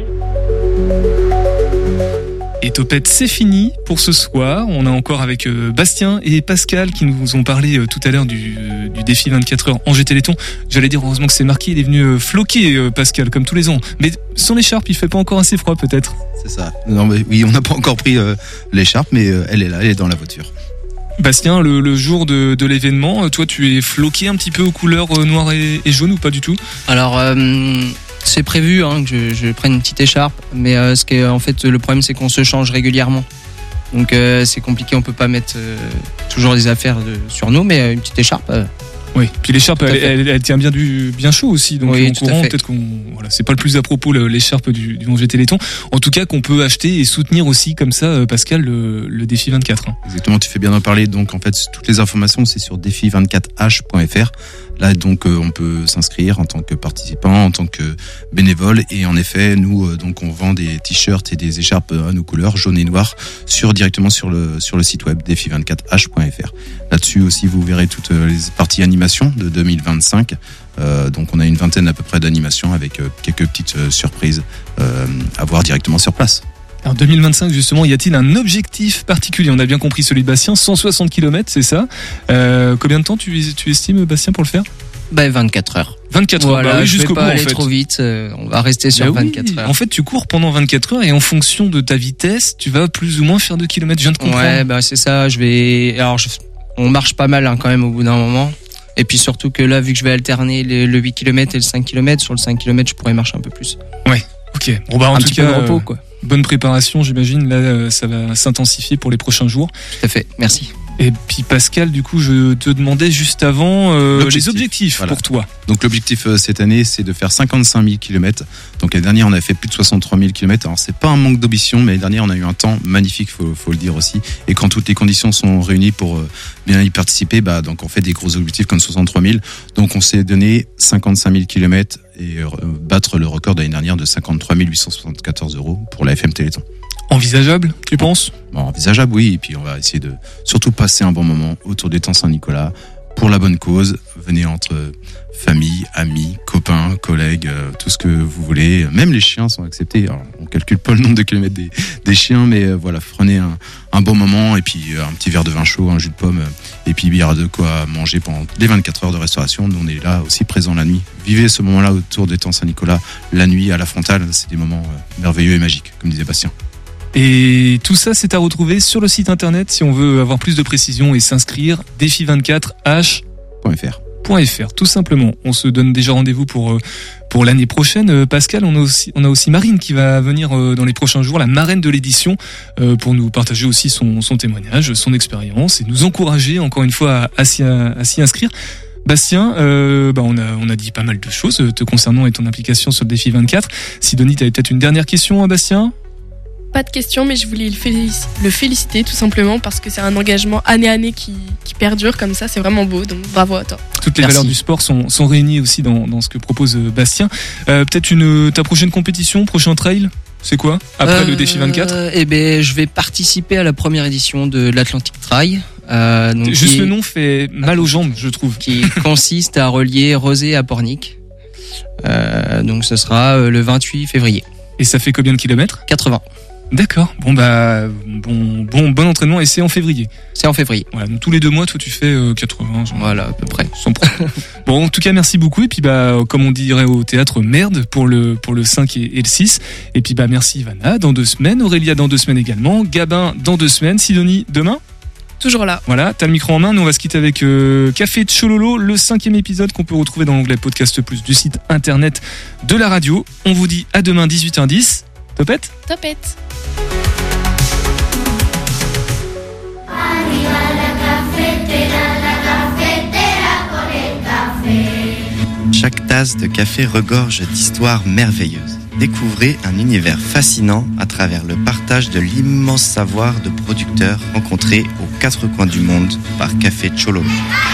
Et Topette, c'est fini pour ce soir. On est encore avec euh, Bastien et Pascal qui nous ont parlé euh, tout à l'heure du, euh, du défi vingt-quatre heures Angers Téléthon. J'allais dire heureusement que c'est marqué, il est venu euh, floquer euh, Pascal comme tous les ans. Mais son écharpe, il fait pas encore assez froid peut-être. C'est ça. Non mais oui, on n'a pas encore pris euh, l'écharpe, mais euh, elle est là, elle est dans la voiture. Bastien, le, le jour de, de l'événement, toi tu es floqué un petit peu aux couleurs euh, noires et, et jaunes ou pas du tout? Alors euh, c'est prévu hein, que je, je prenne une petite écharpe, mais euh, ce qui est, en fait le problème c'est qu'on se change régulièrement. Donc euh, c'est compliqué, on peut pas mettre euh, toujours des affaires de, sur nous, mais euh, une petite écharpe. Euh, Oui, puis l'écharpe, elle, elle, elle tient bien du bien chaud aussi, donc oui, en courant, peut-être qu'on voilà, c'est pas le plus à propos le, l'écharpe du, du Angers Téléthon. En tout cas, qu'on peut acheter et soutenir aussi comme ça, Pascal, le, le défi vingt-quatre. Hein. Exactement, tu fais bien d'en parler. Donc en fait, toutes les informations c'est sur défi vingt-quatre h point f r. Là donc euh, on peut s'inscrire en tant que participant, en tant que bénévole, et en effet nous euh, donc on vend des t-shirts et des écharpes à nos couleurs jaune et noir sur directement sur le sur le site web défi vingt-quatre h point f r. Là-dessus aussi vous verrez toutes les parties animation de deux mille vingt-cinq. Euh, donc on a une vingtaine à peu près d'animations avec euh, quelques petites euh, surprises euh, à voir directement sur place. Alors deux mille vingt-cinq justement, y a-t-il un objectif particulier? On a bien compris celui de Bastien, cent soixante kilomètres, c'est ça. Euh, combien de temps tu, tu estimes, Bastien, pour le faire? Bah vingt-quatre heures. vingt-quatre voilà, heures, bah oui, je jusqu'au vais pas bout aller en fait. trop vite, euh, on va rester sur bah vingt-quatre oui. heures. En fait, tu cours pendant vingt-quatre heures et en fonction de ta vitesse, tu vas plus ou moins faire deux kilomètres, je viens de comprendre. Ouais, bah c'est ça, je vais alors je... on marche pas mal hein, quand même au bout d'un moment. Et puis surtout que là, vu que je vais alterner le, le huit kilomètres et le cinq kilomètres, sur le cinq kilomètres, je pourrais marcher un peu plus. Ouais, ok. Bon bah en un tout petit cas, peu de repos, quoi. Bonne préparation, j'imagine. Là, ça va s'intensifier pour les prochains jours. Tout à fait, merci. Et puis Pascal, du coup, je te demandais juste avant euh, L'objectif, les objectifs voilà. pour toi. Donc l'objectif euh, cette année, c'est de faire cinquante-cinq mille kilomètres. Donc l'année dernière, on a fait plus de soixante-trois mille kilomètres. Alors c'est pas un manque d'ambition, mais l'année dernière, on a eu un temps magnifique, faut, faut le dire aussi. Et quand toutes les conditions sont réunies pour euh, bien y participer, bah donc on fait des gros objectifs comme soixante-trois mille. Donc on s'est donné cinquante-cinq mille kilomètres et euh, battre le record de l'année dernière de cinquante-trois mille huit cent soixante-quatorze euros pour la F M Téléthon. Envisageable, tu penses? Bon, envisageable, oui. Et puis on va essayer de surtout passer un bon moment autour des temps Saint-Nicolas pour la bonne cause. Venez entre famille, amis, copains, collègues, euh, tout ce que vous voulez. Même les chiens sont acceptés. Alors, on calcule pas le nombre de kilomètres des, des chiens, mais euh, voilà, prenez un, un bon moment et puis euh, un petit verre de vin chaud, un jus de pomme, euh, et puis il y aura de quoi manger pendant les vingt-quatre heures de restauration. Nous, on est là aussi présents la nuit. Vivez ce moment-là autour des temps Saint-Nicolas, la nuit à la frontale. C'est des moments euh, merveilleux et magiques, comme disait Bastien. Et tout ça, c'est à retrouver sur le site internet si on veut avoir plus de précisions et s'inscrire. défi vingt-quatre h point f r. .fr, tout simplement. On se donne déjà rendez-vous pour pour l'année prochaine. Pascal, on a aussi on a aussi Marine qui va venir dans les prochains jours, la marraine de l'édition, pour nous partager aussi son son témoignage, son expérience et nous encourager encore une fois à, à, s'y, à s'y inscrire. Bastien, euh, bah on a on a dit pas mal de choses te concernant et ton implication sur le défi vingt-quatre. Sidonie, tu avais peut-être une dernière question à Bastien? Pas de question, mais je voulais le, félic- le féliciter tout simplement parce que c'est un engagement année à année qui, qui perdure comme ça, c'est vraiment beau, donc bravo à toi. Toutes les Merci. valeurs du sport sont, sont réunies aussi dans, dans ce que propose Bastien. Euh, peut-être une ta prochaine compétition, prochain trail, c'est quoi après euh, le défi vingt-quatre? Eh ben, je vais participer à la première édition de l'Atlantic Trail. Euh, donc Juste qui, le nom fait mal aux jambes, je trouve. Qui consiste à relier Rezé à Pornic. Euh, donc ce sera le vingt-huit février. Et ça fait combien de kilomètres? quatre-vingts. D'accord. Bon bah bon bon bon entraînement et c'est en février. C'est en février. Voilà. Donc tous les deux mois, toi tu fais euh, quatre-vingts. Voilà, à peu près. Sans problème. Bon, en tout cas, merci beaucoup. Et puis bah comme on dirait au théâtre, merde pour le pour le cinq et, et le six. Et puis bah merci Ivana dans deux semaines, Aurélia dans deux semaines également, Gabin dans deux semaines, Sidonie demain. Toujours là. Voilà, t'as le micro en main. Nous on va se quitter avec euh, Café Tchololo, le cinquième épisode qu'on peut retrouver dans l'onglet Podcast Plus du site internet de la radio. On vous dit à demain dix-huit heures dix. Topette ? Topette. Chaque tasse de café regorge d'histoires merveilleuses. Découvrez un univers fascinant à travers le partage de l'immense savoir de producteurs rencontrés aux quatre coins du monde par Café Tchololo.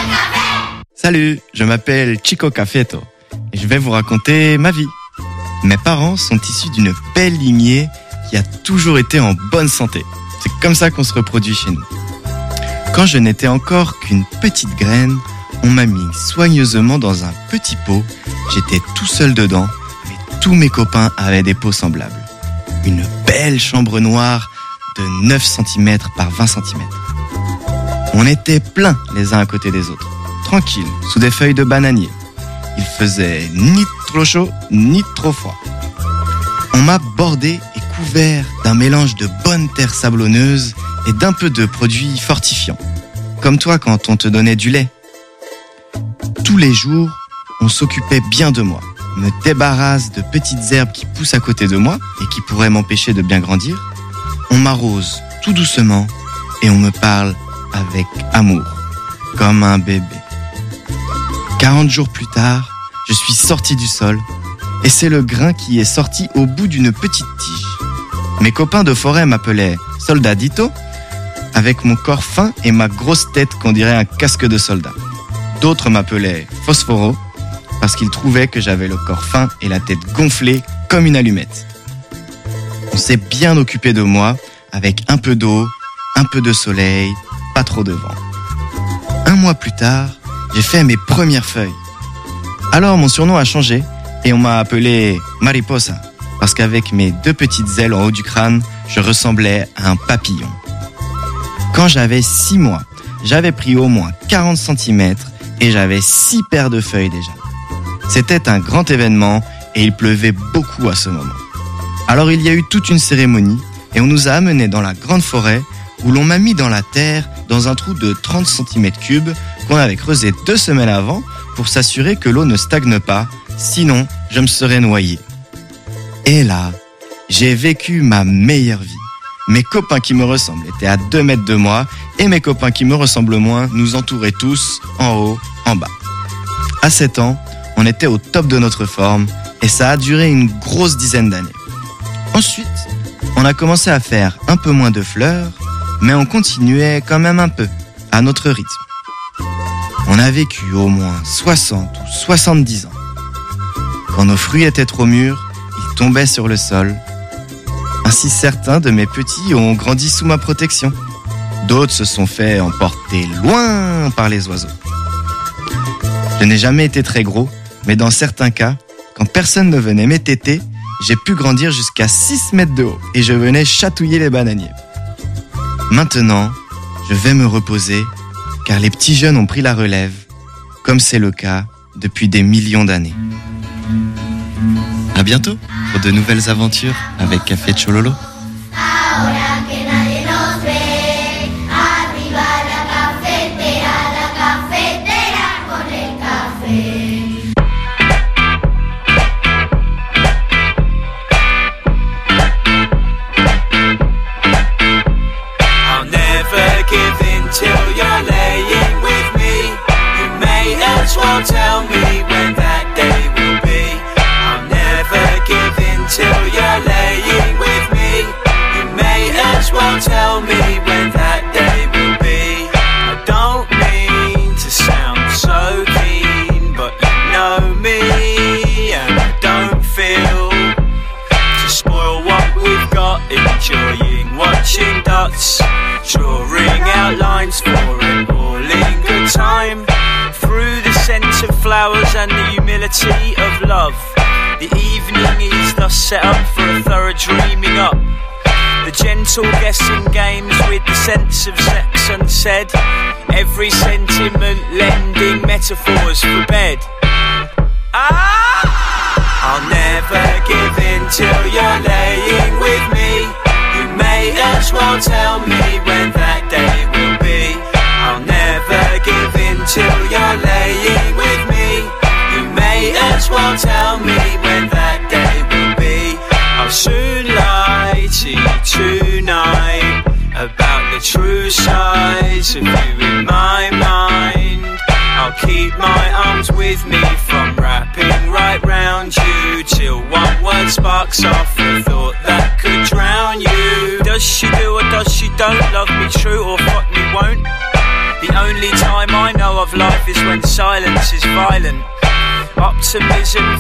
Salut, je m'appelle Chico Cafeto et je vais vous raconter ma vie. Mes parents sont issus d'une belle lignée qui a toujours été en bonne santé. C'est comme ça qu'on se reproduit chez nous. Quand je n'étais encore qu'une petite graine, on m'a mis soigneusement dans un petit pot. J'étais tout seul dedans, mais tous mes copains avaient des pots semblables. Une belle chambre noire de neuf centimètres par vingt centimètres. On était pleins les uns à côté des autres, tranquilles, sous des feuilles de bananier. Il faisait ni trop chaud, ni trop froid. On m'a bordé et couvert d'un mélange de bonne terre sablonneuse et d'un peu de produits fortifiants. Comme toi quand on te donnait du lait. Tous les jours, on s'occupait bien de moi. On me débarrasse de petites herbes qui poussent à côté de moi et qui pourraient m'empêcher de bien grandir. On m'arrose tout doucement et on me parle avec amour, comme un bébé. quarante jours plus tard, je suis sorti du sol et c'est le grain qui est sorti au bout d'une petite tige. Mes copains de forêt m'appelaient Soldadito avec mon corps fin et ma grosse tête qu'on dirait un casque de soldat. D'autres m'appelaient Phosphoro parce qu'ils trouvaient que j'avais le corps fin et la tête gonflée comme une allumette. On s'est bien occupé de moi avec un peu d'eau, un peu de soleil, pas trop de vent. Un mois plus tard, j'ai fait mes premières feuilles. Alors mon surnom a changé et on m'a appelé Mariposa parce qu'avec mes deux petites ailes en haut du crâne, je ressemblais à un papillon. Quand j'avais six mois, j'avais pris au moins quarante centimètres et j'avais six paires de feuilles déjà. C'était un grand événement et il pleuvait beaucoup à ce moment. Alors il y a eu toute une cérémonie et on nous a amenés dans la grande forêt où l'on m'a mis dans la terre dans un trou de trente centimètres cubes qu'on avait creusé deux semaines avant pour s'assurer que l'eau ne stagne pas, sinon je me serais noyé. Et là, j'ai vécu ma meilleure vie. Mes copains qui me ressemblent étaient à deux mètres de moi et mes copains qui me ressemblent moins nous entouraient tous, en haut, en bas. À sept ans, on était au top de notre forme et ça a duré une grosse dizaine d'années. Ensuite, on a commencé à faire un peu moins de fleurs, mais on continuait quand même un peu, à notre rythme. On a vécu au moins soixante ou soixante-dix ans. Quand nos fruits étaient trop mûrs, ils tombaient sur le sol. Ainsi, certains de mes petits ont grandi sous ma protection. D'autres se sont fait emporter loin par les oiseaux. Je n'ai jamais été très gros, mais dans certains cas, quand personne ne venait m'étêter, j'ai pu grandir jusqu'à six mètres de haut et je venais chatouiller les bananiers. Maintenant, je vais me reposer car les petits jeunes ont pris la relève, comme c'est le cas depuis des millions d'années. À bientôt pour de nouvelles aventures avec Café Tchololo. Tell me when that day will be. I'll never give in till you're laying with me. You may as well tell me when that day will be. I don't mean to sound so keen, but you know me, and I don't feel to spoil what we've got. Enjoying watching dots, drawing outlines for an all-in good time. Through the scent of flowers and the humility of love, the evening is thus set up for a thorough dreaming up. The The gentle guessing games with the sense of sex unsaid. Every sentiment lending metaphors for bed. Ah! I'll never give in till you're laying with me. You may as well tell me when that day will be. I'll never give in till you're laying with me. You may as well tell me when that day will be. I'll soon lie to you tonight about the true size of you in my mind. I'll keep my arms with me from wrapping right round you till one word sparks off a thought that could drown you. Does she do or does she don't love me true or fuck me won't? The only time I know of life is when silence is violent. Optimism